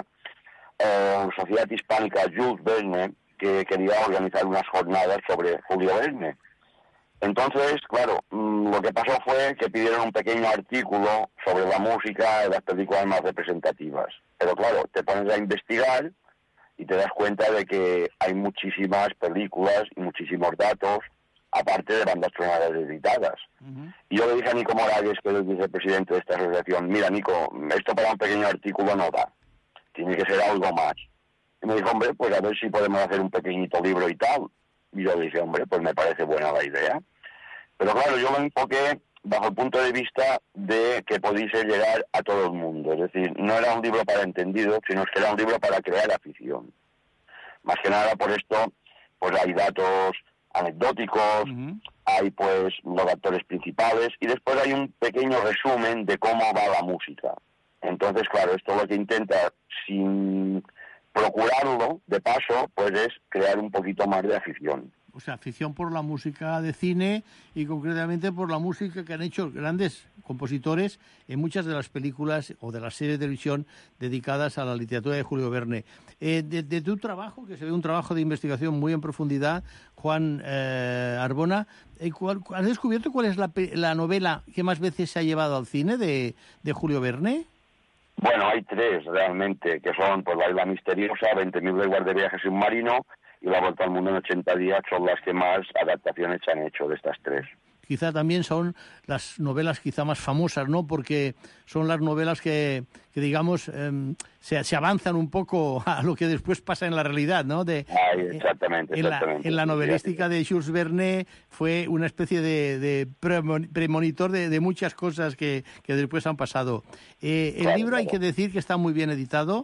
Sociedad Hispánica Jules Verne, que quería organizar unas jornadas sobre Julio Verne. Entonces, claro, lo que pasó fue que pidieron un pequeño artículo sobre la música de las películas más representativas. Pero claro, te pones a investigar y te das cuenta de que hay muchísimas películas y muchísimos datos, aparte de bandas sonoras editadas. Y yo le dije a Nico Morales, que es el vicepresidente de esta asociación, mira, Nico, esto para un pequeño artículo no da, tiene que ser algo más. Y me dijo, hombre, pues a ver si podemos hacer un pequeñito libro y tal. Y yo le dije, hombre, pues me parece buena la idea. Pero claro, yo lo enfoqué bajo el punto de vista de que pudiese llegar a todo el mundo. Es decir, no era un libro para entendidos, sino que era un libro para crear afición. Más que nada por esto, pues hay datos anecdóticos, hay pues los actores principales y después hay un pequeño resumen de cómo va la música. Entonces, claro, esto lo que intenta, sin procurarlo, de paso, pues es crear un poquito más de afición. O sea, afición por la música de cine y concretamente por la música que han hecho grandes compositores en muchas de las películas o de las series de televisión dedicadas a la literatura de Julio Verne. De tu trabajo, que se ve un trabajo de investigación muy en profundidad, Juan Arbona, ¿has descubierto cuál es la novela que más veces se ha llevado al cine de Julio Verne? Bueno, hay tres realmente, que son pues La Isla Misteriosa, 20.000 leguas de viaje submarino y La Vuelta al Mundo en 80 días, son las que más adaptaciones se han hecho de estas tres. Quizá también son las novelas quizá más famosas, ¿no? Porque son las novelas que digamos, se avanzan un poco a lo que después pasa en la realidad, ¿no? Exactamente. En la novelística de Jules Verne fue una especie de premonitor de muchas cosas que después han pasado. El libro hay que decir que está muy bien editado,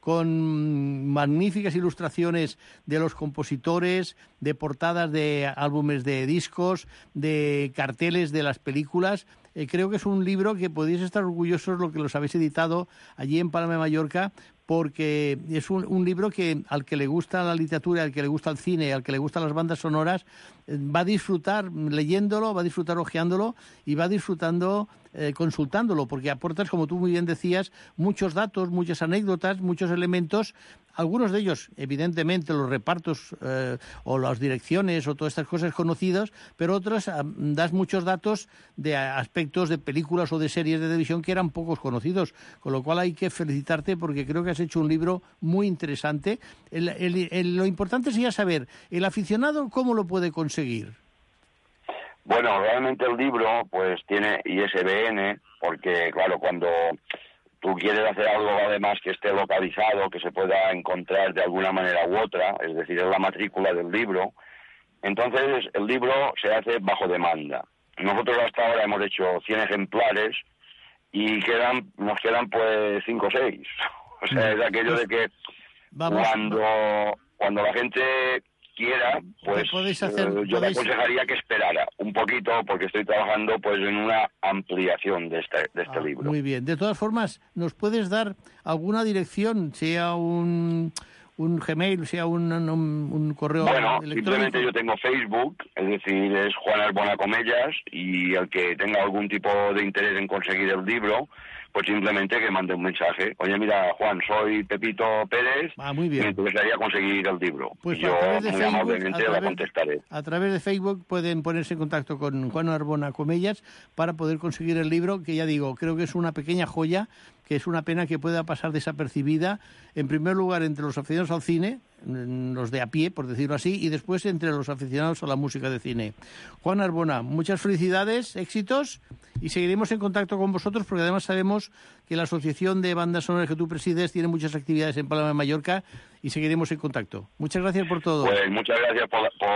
con magníficas ilustraciones de los compositores, de portadas de álbumes de discos, de carteles de las películas. Creo que es un libro que podéis estar orgullosos lo que los habéis editado allí en Palma de Mallorca, porque es un libro que al que le gusta la literatura, al que le gusta el cine, al que le gustan las bandas sonoras, va a disfrutar leyéndolo, va a disfrutar hojeándolo y va disfrutando consultándolo, porque aportas, como tú muy bien decías, muchos datos, muchas anécdotas, muchos elementos, algunos de ellos, evidentemente, los repartos o las direcciones o todas estas cosas conocidas, pero otros das muchos datos de aspectos de películas o de series de televisión que eran pocos conocidos, con lo cual hay que felicitarte porque creo que has hecho un libro muy interesante. Lo importante sería saber, ¿el aficionado cómo lo puede conseguir? Bueno, realmente el libro pues tiene ISBN, porque claro, cuando tú quieres hacer algo además que esté localizado, que se pueda encontrar de alguna manera u otra, es decir, es la matrícula del libro, entonces el libro se hace bajo demanda. Nosotros hasta ahora hemos hecho 100 ejemplares y nos quedan pues 5 o 6. O sea, es aquello de que cuando la gente quiera, pues yo le aconsejaría que esperara un poquito, porque estoy trabajando pues en una ampliación de este libro. Muy bien. De todas formas, ¿nos puedes dar alguna dirección, sea un Gmail, sea un correo electrónico? Simplemente yo tengo Facebook, es decir, es Juan Arbona Comellas, y el que tenga algún tipo de interés en conseguir el libro, pues simplemente que mande un mensaje. Oye, mira, Juan, soy Pepito Pérez, muy bien. me interesaría conseguir el libro. Pues y yo, muy amablemente, la contestaré. A través de Facebook pueden ponerse en contacto con Juan Arbona Comellas para poder conseguir el libro, que ya digo, creo que es una pequeña joya, que es una pena que pueda pasar desapercibida, en primer lugar entre los aficionados al cine, los de a pie, por decirlo así, y después entre los aficionados a la música de cine. Juan Arbona, muchas felicidades, éxitos, y seguiremos en contacto con vosotros, porque además sabemos que la Asociación de Bandas Sonoras que tú presides tiene muchas actividades en Palma de Mallorca, y seguiremos en contacto. Muchas gracias por todo. Pues muchas gracias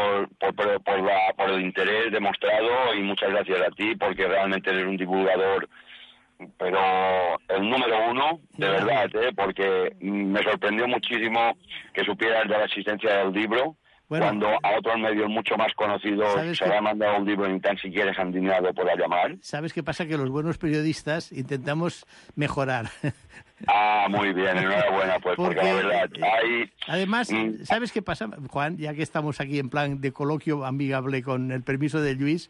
por el interés demostrado, y muchas gracias a ti, porque realmente eres un divulgador, pero el número uno, de verdad, porque me sorprendió muchísimo que supieras de la existencia del libro, cuando a otros medios mucho más conocidos se le ha mandado un libro y ni tan siquiera se han dignado por llamar. ¿Sabes qué pasa? Que los buenos periodistas intentamos mejorar. Ah, muy bien, enhorabuena, pues, porque la verdad hay... Además, ¿sabes qué pasa, Juan? Ya que estamos aquí en plan de coloquio amigable con el permiso de Luis,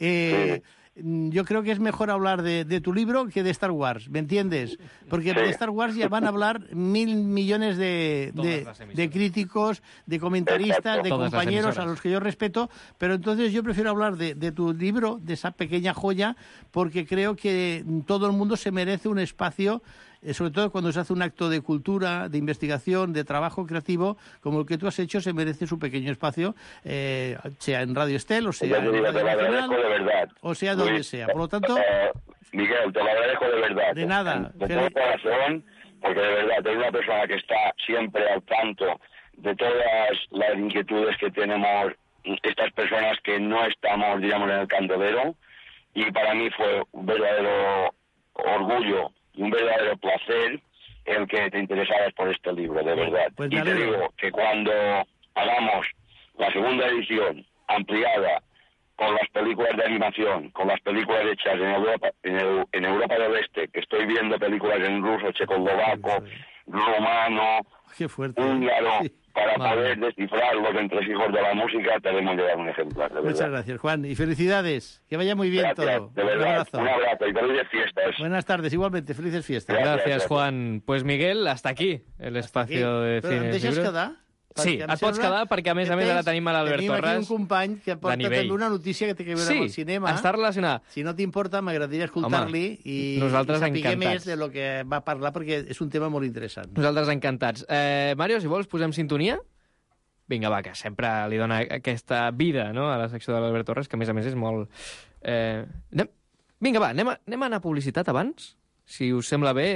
yo creo que es mejor hablar de tu libro que de Star Wars, ¿me entiendes? Porque de Star Wars ya van a hablar 1.000 millones de críticos, de comentaristas, de compañeros a los que yo respeto, pero entonces yo prefiero hablar de tu libro, de esa pequeña joya, porque creo que todo el mundo se merece un espacio, sobre todo cuando se hace un acto de cultura, de investigación, de trabajo creativo, como el que tú has hecho, se merece su pequeño espacio, sea en Radio Estel, o sea en Radio Nacional, de verdad, o sea donde sea. Por lo tanto... Miguel, te lo agradezco de verdad. De nada. De todo corazón, porque de verdad eres una persona que está siempre al tanto de todas las inquietudes que tenemos estas personas que no estamos, digamos, en el candelero, y para mí fue un verdadero orgullo y un verdadero placer el que te interesaras por este libro, de verdad. Pues y te digo que cuando hagamos la segunda edición ampliada con las películas de animación, con las películas hechas en Europa del Este, que estoy viendo películas en ruso, checoslovaco, rumano, húngaro, para poder descifrar los entresijos de la música, te debemos llevar un ejemplar, de verdad. Muchas gracias, Juan, y felicidades. Que vaya muy bien todo. De verdad, un abrazo y felices fiestas. Buenas tardes, igualmente, felices fiestas. Gracias, Juan. Pues, Miguel, hasta aquí el espacio de Cine. Però em deixes quedar? Sí, et pots quedar perquè, a més ara tenim l'Albert Torres. Tenim aquí un company que porta també una notícia que té que veure amb el cinema. Sí, està relacionada. Si no t'importa, m'agradaria escoltar-li i saber més de lo que va parlar, perquè és un tema molt interessant. Nosaltres encantats. Mario, si vols, posem sintonia? Vinga, va, que sempre li dona aquesta vida, no?, a la secció de l'Albert Torres, que a més és molt... Vinga, va, anem a anar a publicitat abans, si us sembla bé.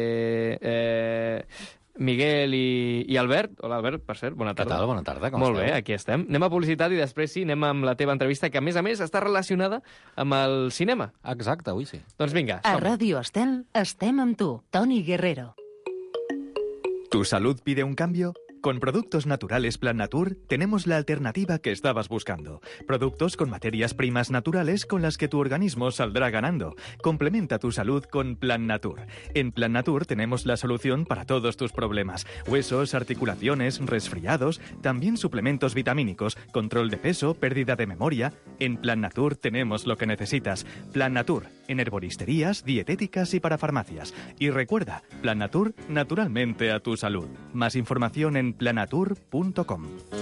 Miguel i Albert. Hola, Albert, per cert, bona tarda. Què tal? Bona tarda, com esteu? Molt bé, esteu? aquí estem. Anem a publicitat i després sí, anem amb la teva entrevista, que a més està relacionada amb el cinema. Exacte, avui sí. Doncs vinga, A Ràdio Estel estem amb tu, Toni Guerrero. ¿Tu salud pide un cambio? Con Productos Naturales Plan Natur tenemos la alternativa que estabas buscando. Productos con materias primas naturales con las que tu organismo saldrá ganando. Complementa tu salud con Plan Natur. En Plan Natur tenemos la solución para todos tus problemas. Huesos, articulaciones, resfriados, también suplementos vitamínicos, control de peso, pérdida de memoria. En Plan Natur tenemos lo que necesitas. Plan Natur, en herboristerías, dietéticas y para farmacias. Y recuerda, Plan Natur, naturalmente a tu salud. Más información en planatur.com.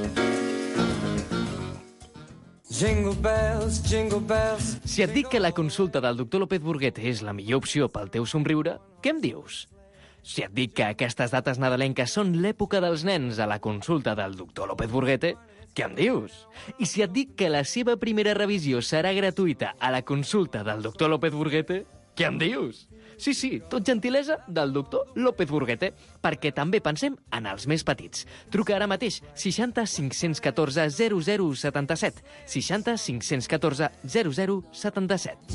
Si et dic que la consulta del doctor López Burguete és la millor opció pel teu somriure, què em dius? Si et dic que aquestes dates nadalenques són l'època dels nens a la consulta del doctor López Burguete, què em dius? I si et dic que la seva primera revisió serà gratuïta a la consulta del doctor López Burguete, què em dius? Sí, tot gentilesa del doctor López Burguete, perquè també pensem en els més petits. Truca ara mateix 60 514 0077. 60 514 0077.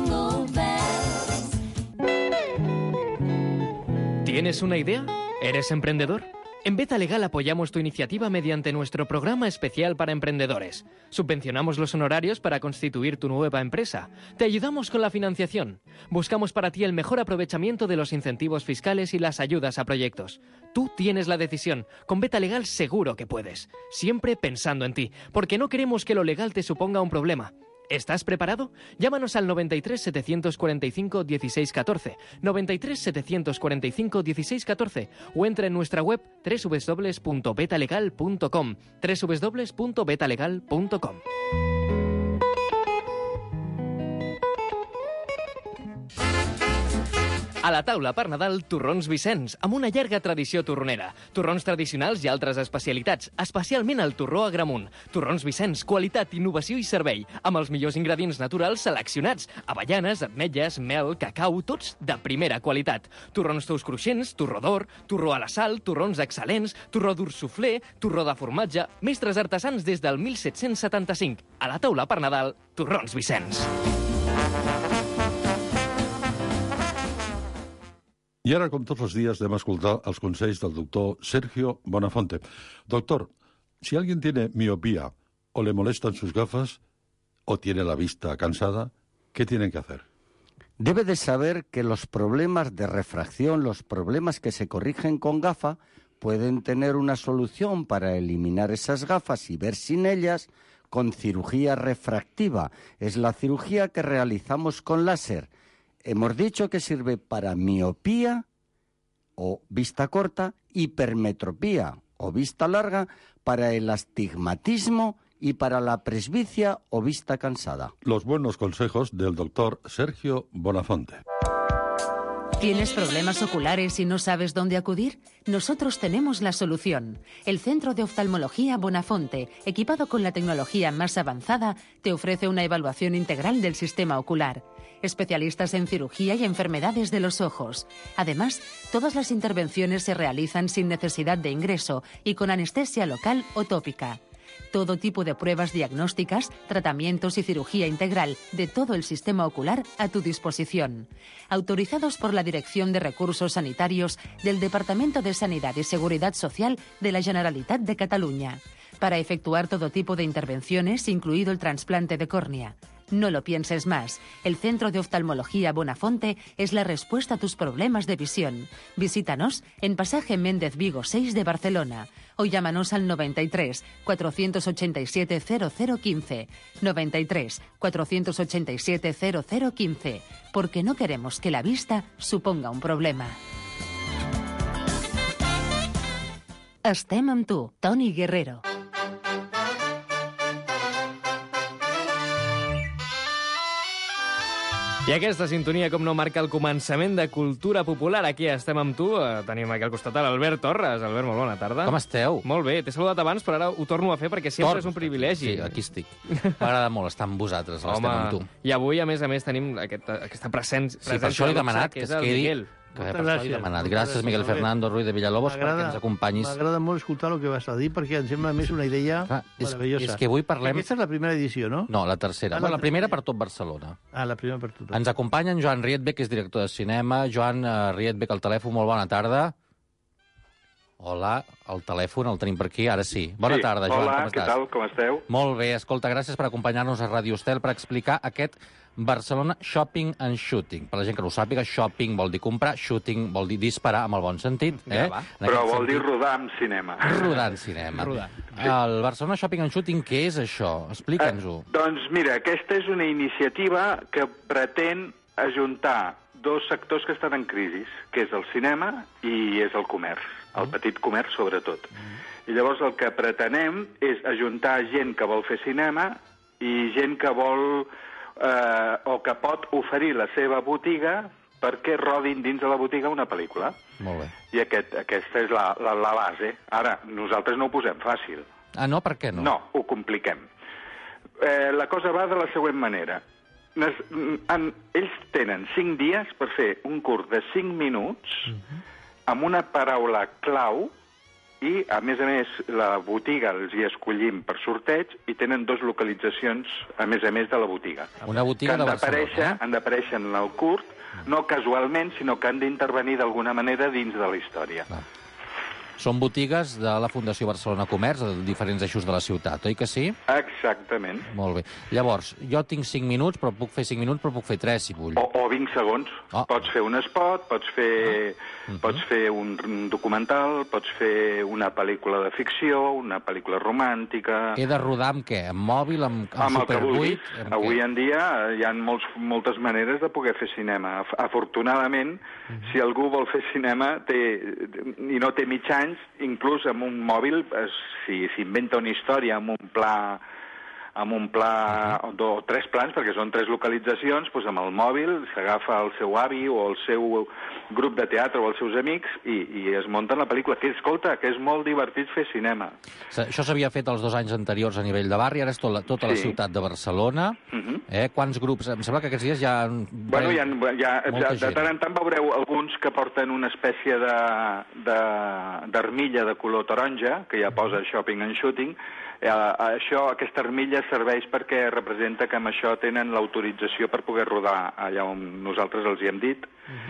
¿Tienes una idea? ¿Eres emprendedor? En Beta Legal apoyamos tu iniciativa mediante nuestro programa especial para emprendedores. Subvencionamos los honorarios para constituir tu nueva empresa. Te ayudamos con la financiación. Buscamos para ti el mejor aprovechamiento de los incentivos fiscales y las ayudas a proyectos. Tú tienes la decisión. Con Beta Legal seguro que puedes. Siempre pensando en ti, porque no queremos que lo legal te suponga un problema. ¿Estás preparado? Llámanos al 93 745 1614, 93 745 1614 o entra en nuestra web www.betalegal.com, www.betalegal.com. A la taula per Nadal, Torrons Vicenç, amb una llarga tradició torronera. Torrons tradicionals i altres especialitats, especialment el torró Agramunt. Torrons Vicenç, qualitat, innovació i servei, amb els millors ingredients naturals seleccionats. Avellanes, ametlles, mel, cacau, tots de primera qualitat. Torrons tous cruixents, torró d'or, torró a la sal, torrons excel·lents, torró dur suflé, torró de formatge, mestres artesans des del 1775. A la taula per Nadal, Torrons Vicenç. I ara, com tots els días, anem a escoltar els consells del doctor Sergio Bonafonte. Doctor, si alguien tiene miopía o le molestan sus gafas o tiene la vista cansada, ¿qué tienen que hacer? Debe de saber que los problemas de refracción, los problemas que se corrigen con gafa, pueden tener una solución para eliminar esas gafas y ver sin ellas con cirugía refractiva. Es la cirugía que realizamos con láser. Hemos dicho que sirve para miopía o vista corta, hipermetropía o vista larga, para el astigmatismo y para la presbicia o vista cansada. Los buenos consejos del doctor Sergio Bonafonte. ¿Tienes problemas oculares y no sabes dónde acudir? Nosotros tenemos la solución. El Centro de Oftalmología Bonafonte, equipado con la tecnología más avanzada, te ofrece una evaluación integral del sistema ocular. Especialistas en cirugía y enfermedades de los ojos. Además, todas las intervenciones se realizan sin necesidad de ingreso y con anestesia local o tópica. Todo tipo de pruebas diagnósticas, tratamientos y cirugía integral de todo el sistema ocular a tu disposición. Autorizados por la Dirección de Recursos Sanitarios del Departamento de Sanidad y Seguridad Social de la Generalitat de Cataluña. Para efectuar todo tipo de intervenciones, incluido el trasplante de córnea. No lo pienses más. El Centro de Oftalmología Bonafonte es la respuesta a tus problemas de visión. Visítanos en Pasaje Méndez Vigo 6 de Barcelona o llámanos al 93 487 0015, 93 487 0015, porque no queremos que la vista suponga un problema. Estem amb tu, Toni Guerrero. I aquesta sintonia, com no, marca el començament de Cultura Popular. Aquí estem amb tu. Tenim aquí al costat l'Albert Torres. Albert, molt bona tarda. Com esteu? Molt bé. T'he saludat abans, però ara ho torno a fer perquè sempre és un privilegi. Sí, aquí estic. M'agrada molt estar amb vosaltres, estem amb tu. I avui, a més, tenim aquesta presència. Sí, per això he demanat que es quedi... Miguel. Gràcies, Miguel Fernando Ruiz de Villalobos, perquè ens acompanyis. M'agrada molt escoltar el que vas a dir, perquè em sembla més una idea meravellosa. És que avui parlem... Aquesta és la primera edició, no? No, la tercera. La primera per tot Barcelona. La primera per tot. Ens acompanya en Joan Rietbeck, que és director de cinema. Joan Rietbeck, al telèfon, molt bona tarda. Hola, el telèfon el tenim per aquí, ara sí. Bona tarda, Joan, hola, com estàs? Què tal, com esteu? Molt bé, escolta, gràcies per acompanyar-nos a Radio Estel per explicar aquest Barcelona Shopping and Shooting. Per la gent que no ho sàpiga, shopping vol dir comprar, shooting vol dir disparar amb el bon sentit. Però vol dir rodar amb cinema. Rodar en cinema. El Barcelona Shopping and Shooting, què és això? Explica'ns-ho. Doncs mira, aquesta és una iniciativa que pretén ajuntar dos sectors que estan en crisi, que és el cinema i és el comerç, el petit comerç sobretot. I llavors el que pretenem és ajuntar gent que vol fer cinema i gent que vol o que pot oferir la seva botiga perquè rodin dins de la botiga una pel·lícula. Molt bé. I aquesta és la base. Ara, nosaltres no ho posem fàcil. Ah, no? Per què no? No, ho compliquem. La cosa va de la següent manera. Ells tenen 5 dies per fer un curt de 5 minuts amb una paraula clau i, a més, la botiga els hi escollim per sorteig i tenen 2 localitzacions, a més de la botiga. Una botiga de Barcelona. Han d'aparèixer en el curt, no casualment, sinó que han d'intervenir d'alguna manera dins de la història. Són botigues de la Fundació Barcelona Comerç, de diferents eixos de la ciutat, oi que sí? Exactament. Molt bé. Llavors, jo tinc 5 minuts, però puc fer 5 minuts, però puc fer 3, si vull. O 20 segons. Pots fer un spot, pots fer un documental, pots fer una pel·lícula de ficció, una pel·lícula romàntica... He de rodar amb què? Amb mòbil, amb el que vulguis. Super 8? Avui en dia hi ha moltes maneres de poder fer cinema. Afortunadament, si algú vol fer cinema i no té mig anys, inclús amb un mòbil, si s'inventa una història amb un pla o 3 plans, perquè són 3 localitzacions, doncs amb el mòbil s'agafa el seu avi o el seu grup de teatre o els seus amics i es munten la pel·lícula. Que, escolta, que és molt divertit fer cinema. Això s'havia fet els 2 anys anteriors a nivell de barri, ara és tota la ciutat de Barcelona. Quants grups? Em sembla que aquests dies ja... Bueno, de tant en tant veureu alguns que porten una espècie d'armilla de color taronja, que ja posa shopping and shooting. Aquesta armilla serveix perquè representa que amb això tenen l'autorització per poder rodar allà on nosaltres els hi hem dit.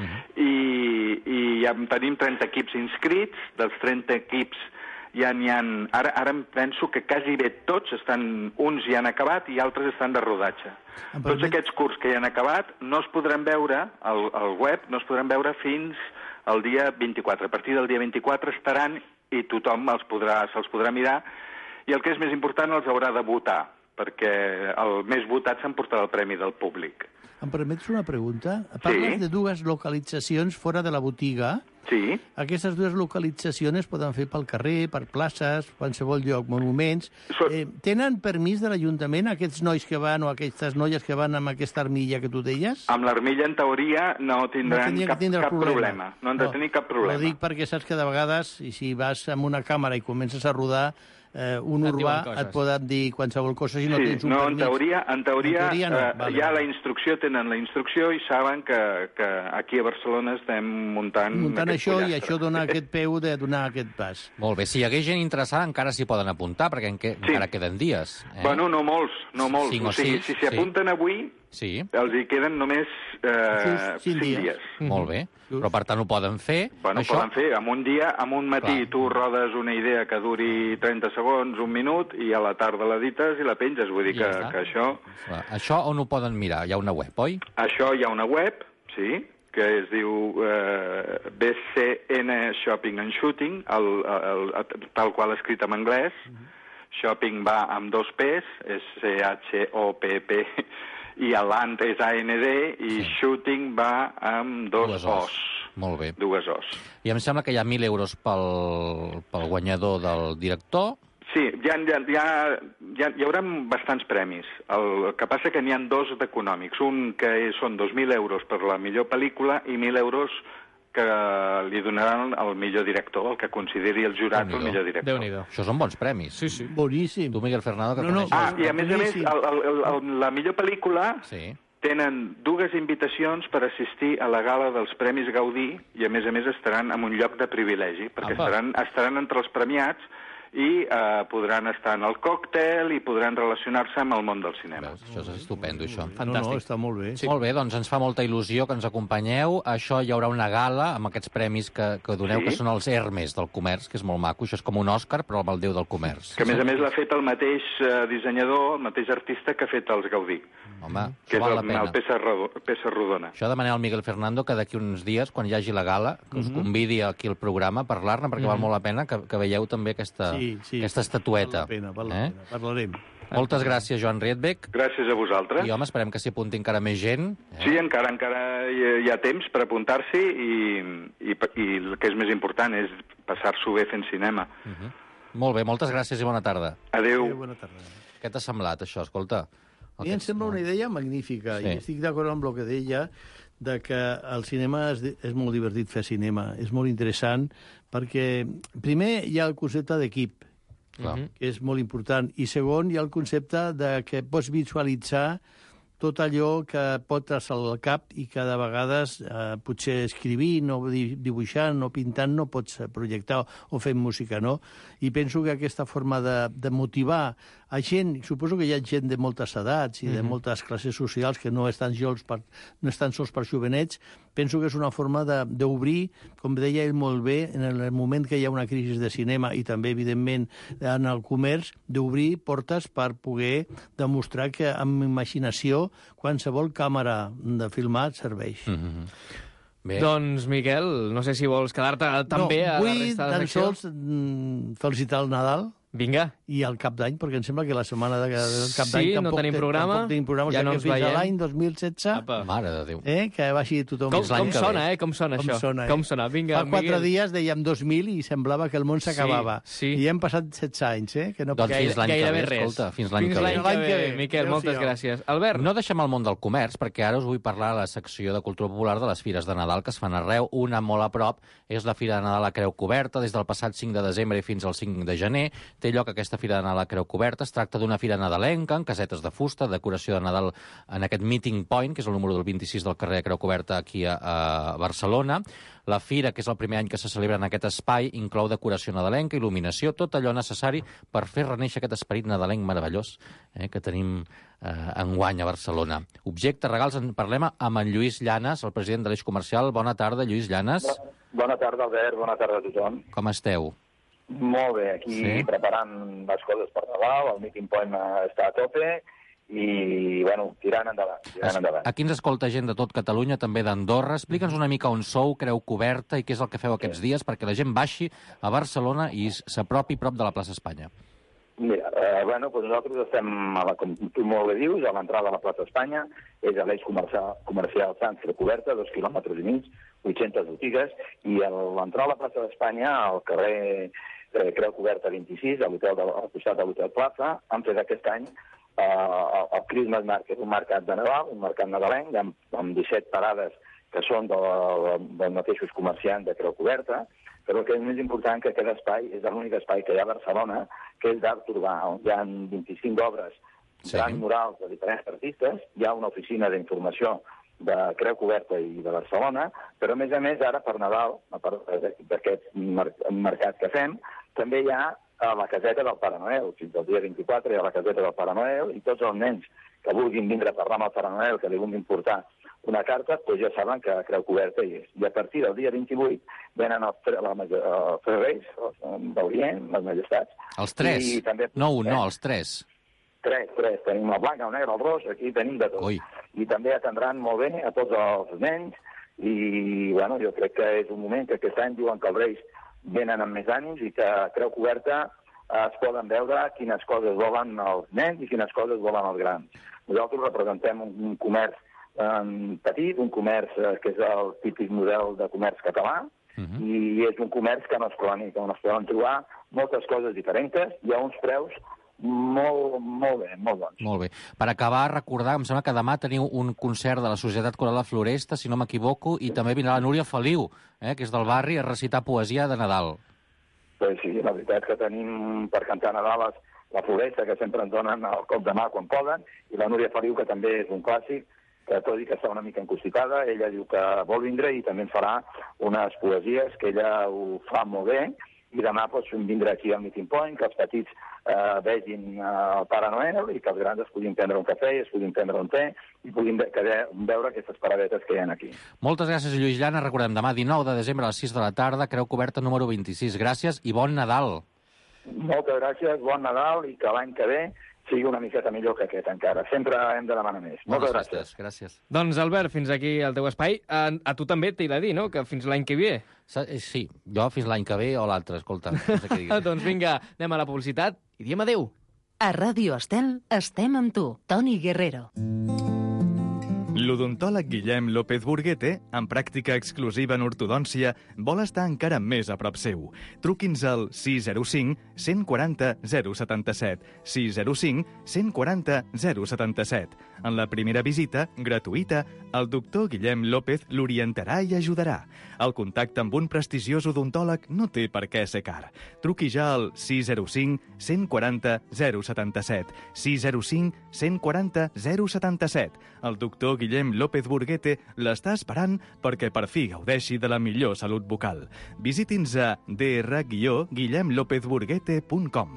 I ja tenim 30 equips inscrits. Dels 30 equips ja n'hi ha... Ara em penso que quasi bé tots uns ja han acabat i altres estan de rodatge. Tots aquests curts que ja han acabat no es podran veure al web, no es podran veure fins al dia 24. A partir del dia 24 estaran i tothom se'ls podrà mirar. I el que és més important, els haurà de votar, perquè el més votat s'emportarà el premi del públic. Em permets una pregunta? Parles de 2 localitzacions fora de la botiga. Sí. Aquestes 2 localitzacions es poden fer pel carrer, per places, qualsevol lloc, monuments. Tenen permís de l'Ajuntament aquests nois que van o aquestes noies que van amb aquesta armilla que tu deies? Amb l'armilla, en teoria, no tindran cap problema. No han de tenir cap problema. Ho dic perquè saps que de vegades, si vas amb una càmera i comences a rodar, un urbà et poden dir qualsevol cosa si no tens un permís. En teoria hi ha la instrucció, tenen la instrucció i saben que aquí a Barcelona estem muntant això pollastre. I això dona aquest peu de donar aquest pas. Molt bé, si hi hagués gent interessada encara s'hi poden apuntar, perquè encara queden dies. Bueno, no molts. O sigui, si s'hi apunten avui, els hi queden només 5 dies. Molt bé, però per tant ho poden fer. Bueno, ho poden fer. En un matí tu rodes una idea que duri 30 segons, un minut, i a la tarda l'edites i la penges. Vull dir que això... Això on ho poden mirar? Hi ha una web, oi? Això hi ha una web, sí, que es diu BCN Shopping and Shooting, tal qual escrit en anglès. Shopping va amb 2 P's, SHOPP, i l'AND és AND, i shooting va amb 2 O's. Molt bé. 2 O's. I em sembla que hi ha 1.000 euros pel guanyador del director. Sí, hi haurà bastants premis. El que passa que n'hi ha 2 d'econòmics. Un que són 2.000 euros per la millor pel·lícula i 1.000 euros que li donaran al millor director, el que consideri el jurat el millor director. Déu-n'hi-do. Això són bons premis. Sí. Boníssim. Tu, Miguel Fernando, que coneixes. I a més, la millor pel·lícula tenen 2 invitacions per assistir a la gala dels Premis Gaudí i, a més estaran en un lloc de privilegi, perquè estaran entre els premiats i podran estar en el còctel i podran relacionar-se amb el món del cinema. Això és estupendo, això. Fantàstic. No, està molt bé. Sí. Molt bé, doncs ens fa molta il·lusió que ens acompanyeu. Això hi haurà una gala amb aquests premis que doneu, que són els Hermes del comerç, que és molt maco. Això és com un Òscar, però amb el déu del comerç. Que, a més l'ha fet el mateix dissenyador, el mateix artista que ha fet els Gaudí. Home, que val la és pena. el Peça Rodona. Això demanem al Miguel Fernando que d'aquí uns dies, quan hi hagi la gala, que us convidi aquí al programa a parlar-ne, perquè val molt la pena que veieu també aquesta estatueta. Val la pena. Parlarem. Moltes gràcies, Joan Rietbeck. Gràcies a vosaltres. I, home, esperem que s'hi apunti encara més gent. Sí, encara hi ha temps per apuntar-s'hi i el que és més important és passar-s'ho bé fent cinema. Molt bé, moltes gràcies i bona tarda. Adéu. Bona tarda. Què t'ha semblat, això? Escolta. A mi em sembla una idea magnífica i estic d'acord amb el que deia de que el cinema és molt divertit fer cinema, és molt interessant perquè, primer, hi ha el concepte d'equip, que és molt important, i segon, hi ha el concepte de que pots visualitzar tot allò que pot traçar al cap i que de vegades potser escrivint o dibuixant o pintant no pots projectar o fent música, no? I penso que aquesta forma de motivar a gent, suposo que hi ha gent de moltes edats i de moltes classes socials que no estan sols per jovenets, penso que és una forma d'obrir, com deia ell molt bé, en el moment que hi ha una crisi de cinema i també, evidentment, en el comerç, d'obrir portes per poder demostrar que amb imaginació qualsevol càmera de filmar serveix. Bé. Doncs, Miquel, no sé si vols quedar-te també a la resta de la secció. Vull tan sols felicitar el Nadal. Vinga. I el Cap d'Any, perquè em sembla que la setmana del Cap d'Any no tenim programa. Tampoc tenim programa, ja no ens fins veiem. a l'any 2016. Apa. Mare de Déu. Que vagi tothom... Com sona, Com sona això? Com sona? Vinga, Fa 4 dies dèiem 2000 i semblava que el món s'acabava. Sí. I hem passat 16 anys, que no... Doncs fins l'any que ve, escolta, fins l'any que ve. Miquel, moltes gràcies. Albert? No deixem el món del comerç, perquè ara us vull parlar a la secció de cultura popular de les fires de Nadal que es fan arreu. Una molt a prop és la Fira de Nadal a Creu Coberta, des del passat 5 de desembre fins al 5 de gener. Té lloc aquesta Fira de Nadal a Creu Coberta. Es tracta d'una fira nadalenca, amb casetes de fusta, decoració de Nadal en aquest Meeting Point, que és el número del 26 del carrer de Creu Coberta aquí a Barcelona. La fira, que és el primer any que se celebra en aquest espai, inclou decoració nadalenca, il·luminació, tot allò necessari per fer renéixer aquest esperit nadalenc meravellós que tenim enguany a Barcelona. Objecte, regals, en parlem amb en Lluís Llanes, el president de l'Eix Comercial. Bona tarda, Lluís Llanes. Bona tarda, Albert. Bona tarda a tothom. Com esteu? Molt bé, aquí preparant les coses per Nadal, el Meeting Point està a tope i, bueno, tirant endavant. Aquí ens escolta gent de tot Catalunya, també d'Andorra. Explica'ns una mica on sou, Creu Coberta, i què és el que feu aquests dies perquè la gent baixi a Barcelona i s'apropi prop de la plaça Espanya. Mira, doncs nosaltres estem, com tu molt bé dius, a l'entrada de la plaça Espanya, és a l'Eix Comercial Sants Creu Coberta, 2 quilòmetres i mig, 800 botigues, i a l'entrada de la plaça d'Espanya, al carrer Creu Coberta 26, al costat de l'Hotel Plaza, han fet aquest any el Christmas Market, un mercat de Nadal, un mercat nadalenc, amb 17 parades que són dels mateixos comerciants de Creu Coberta, però el que és més important que aquest espai és l'únic espai que hi ha a Barcelona, que és d'art urbà, on hi ha 25 obres grans murals de diferents artistes, hi ha una oficina d'informació de Creu Coberta i de Barcelona, però a més, ara per Nadal, a part d'aquest mercat que fem, també hi ha la caseta del Pare Noel. Fins al dia 24 hi ha la caseta del Pare Noel i tots els nens que vulguin vindre a parlar amb el Pare Noel, que li vulguin portar una carta, doncs ja saben que Creu Coberta hi és. I a partir del dia 28 venen els tres reis d'Orient, les majestats. Els tres? No un, no, els tres. Tres. Tenim el blanc, el negre, el ros, aquí tenim de tot. I també atendran molt bé a tots els nens i, bueno, jo crec que és un moment que aquest any diuen que els reis venen amb més ànims i que a Creu Coberta es poden veure quines coses volen els nens i quines coses volen els grans. Nosaltres representem un comerç petit, un comerç que és el típic model de comerç català, i és un comerç que no és crònic, on es poden trobar moltes coses diferents i a uns preus molt bé, molt bons. Molt bé. Per acabar, recordar, em sembla que demà teniu un concert de la Societat Coral La Floresta, si no m'equivoco, i també vindrà la Núria Feliu, que és del barri, a recitar poesia de Nadal. Pues sí, la veritat que tenim per cantar Nadal la Floresta, que sempre ens donen el cop de mà quan poden, i la Núria Feliu, que també és un clàssic, que tot i que està una mica encostipada, ella diu que vol vindre i també en farà unes poesies, que ella ho fa molt bé, i demà pots vindre aquí al Meeting Point, que els petits vegin el Pare Noel i que els grans es puguin prendre un cafè, es puguin prendre un té i puguin veure aquestes paradetes que hi ha aquí. Moltes gràcies, Lluís Llanes. Recordem, demà 19 de desembre a les 6 de la tarda, Creu Coberta número 26. Gràcies i bon Nadal. Moltes gràcies, bon Nadal i que l'any que ve sigui una miqueta millor que aquest encara. Sempre hem de demanar més. Moltes gràcies. Doncs, Albert, fins aquí el teu espai. A tu també t'he de dir, no?, que fins l'any que ve. Sí, jo fins l'any que ve o l'altre, escolta. Doncs vinga, anem a la publicitat i diem adéu. A Ràdio Estel estem amb tu, Toni Guerrero. L'odontòleg Guillem López Burguete, amb pràctica exclusiva en ortodòncia, vol estar encara més a prop seu. Truqui'ns al 605 140 077, 605 140 077. En la primera visita, gratuïta, el doctor Guillem López l'orientarà i ajudarà. El contacte amb un prestigiós odontòleg no té per què ser car. Truqui ja al 605 140 077, 605 140 077. El doctor Guillem López Burguete l'està esperant perquè per fi gaudeixi de la millor salut bucal. Visiti'ns a dr-guillemlopezburguete.com.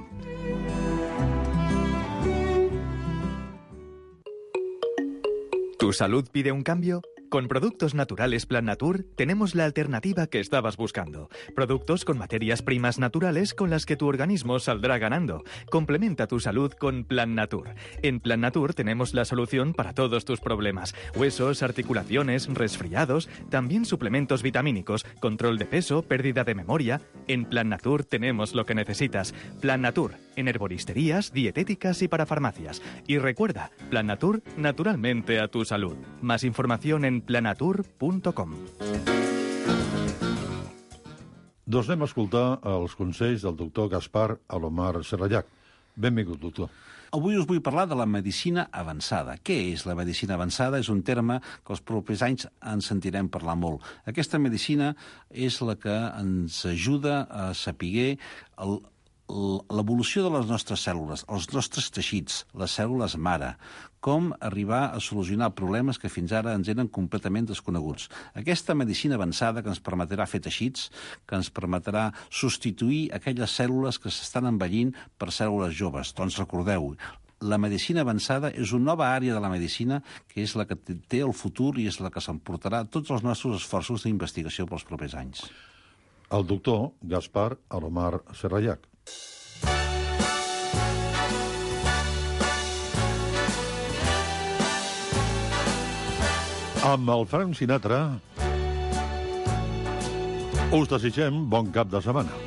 ¿Tu salud pide un cambio? Con Productos Naturales Plan Natur tenemos la alternativa que estabas buscando. Productos con materias primas naturales con las que tu organismo saldrá ganando. Complementa tu salud con Plan Natur. En Plan Natur tenemos la solución para todos tus problemas. Huesos, articulaciones, resfriados, también suplementos vitamínicos, control de peso, pérdida de memoria. En Plan Natur tenemos lo que necesitas. Plan Natur, en herboristerías, dietéticas y para farmacias. Y recuerda, Plan Natur, naturalmente a tu salud. Más información en planatur.com. Doncs anem a escoltar els consells del doctor Gaspar Alomar Serrallac. Benvingut, doctor. Avui us vull parlar de la medicina avançada. Què és la medicina avançada? És un terme que els propers anys en sentirem parlar molt. Aquesta medicina és la que ens ajuda a saber l'evolució de les nostres cèl·lules, els nostres teixits, les cèl·lules mare, com arribar a solucionar problemes que fins ara ens eren completament desconeguts. Aquesta medicina avançada que ens permetrà fer teixits, que ens permetrà substituir aquelles cèl·lules que s'estan envellint per cèl·lules joves. Doncs recordeu, la medicina avançada és una nova àrea de la medicina que és la que té el futur i és la que s'emportarà tots els nostres esforços d'investigació pels propers anys. El doctor Gaspar Alomar Serrallac. Amb el Frank Sinatra us desitgem bon cap de setmana.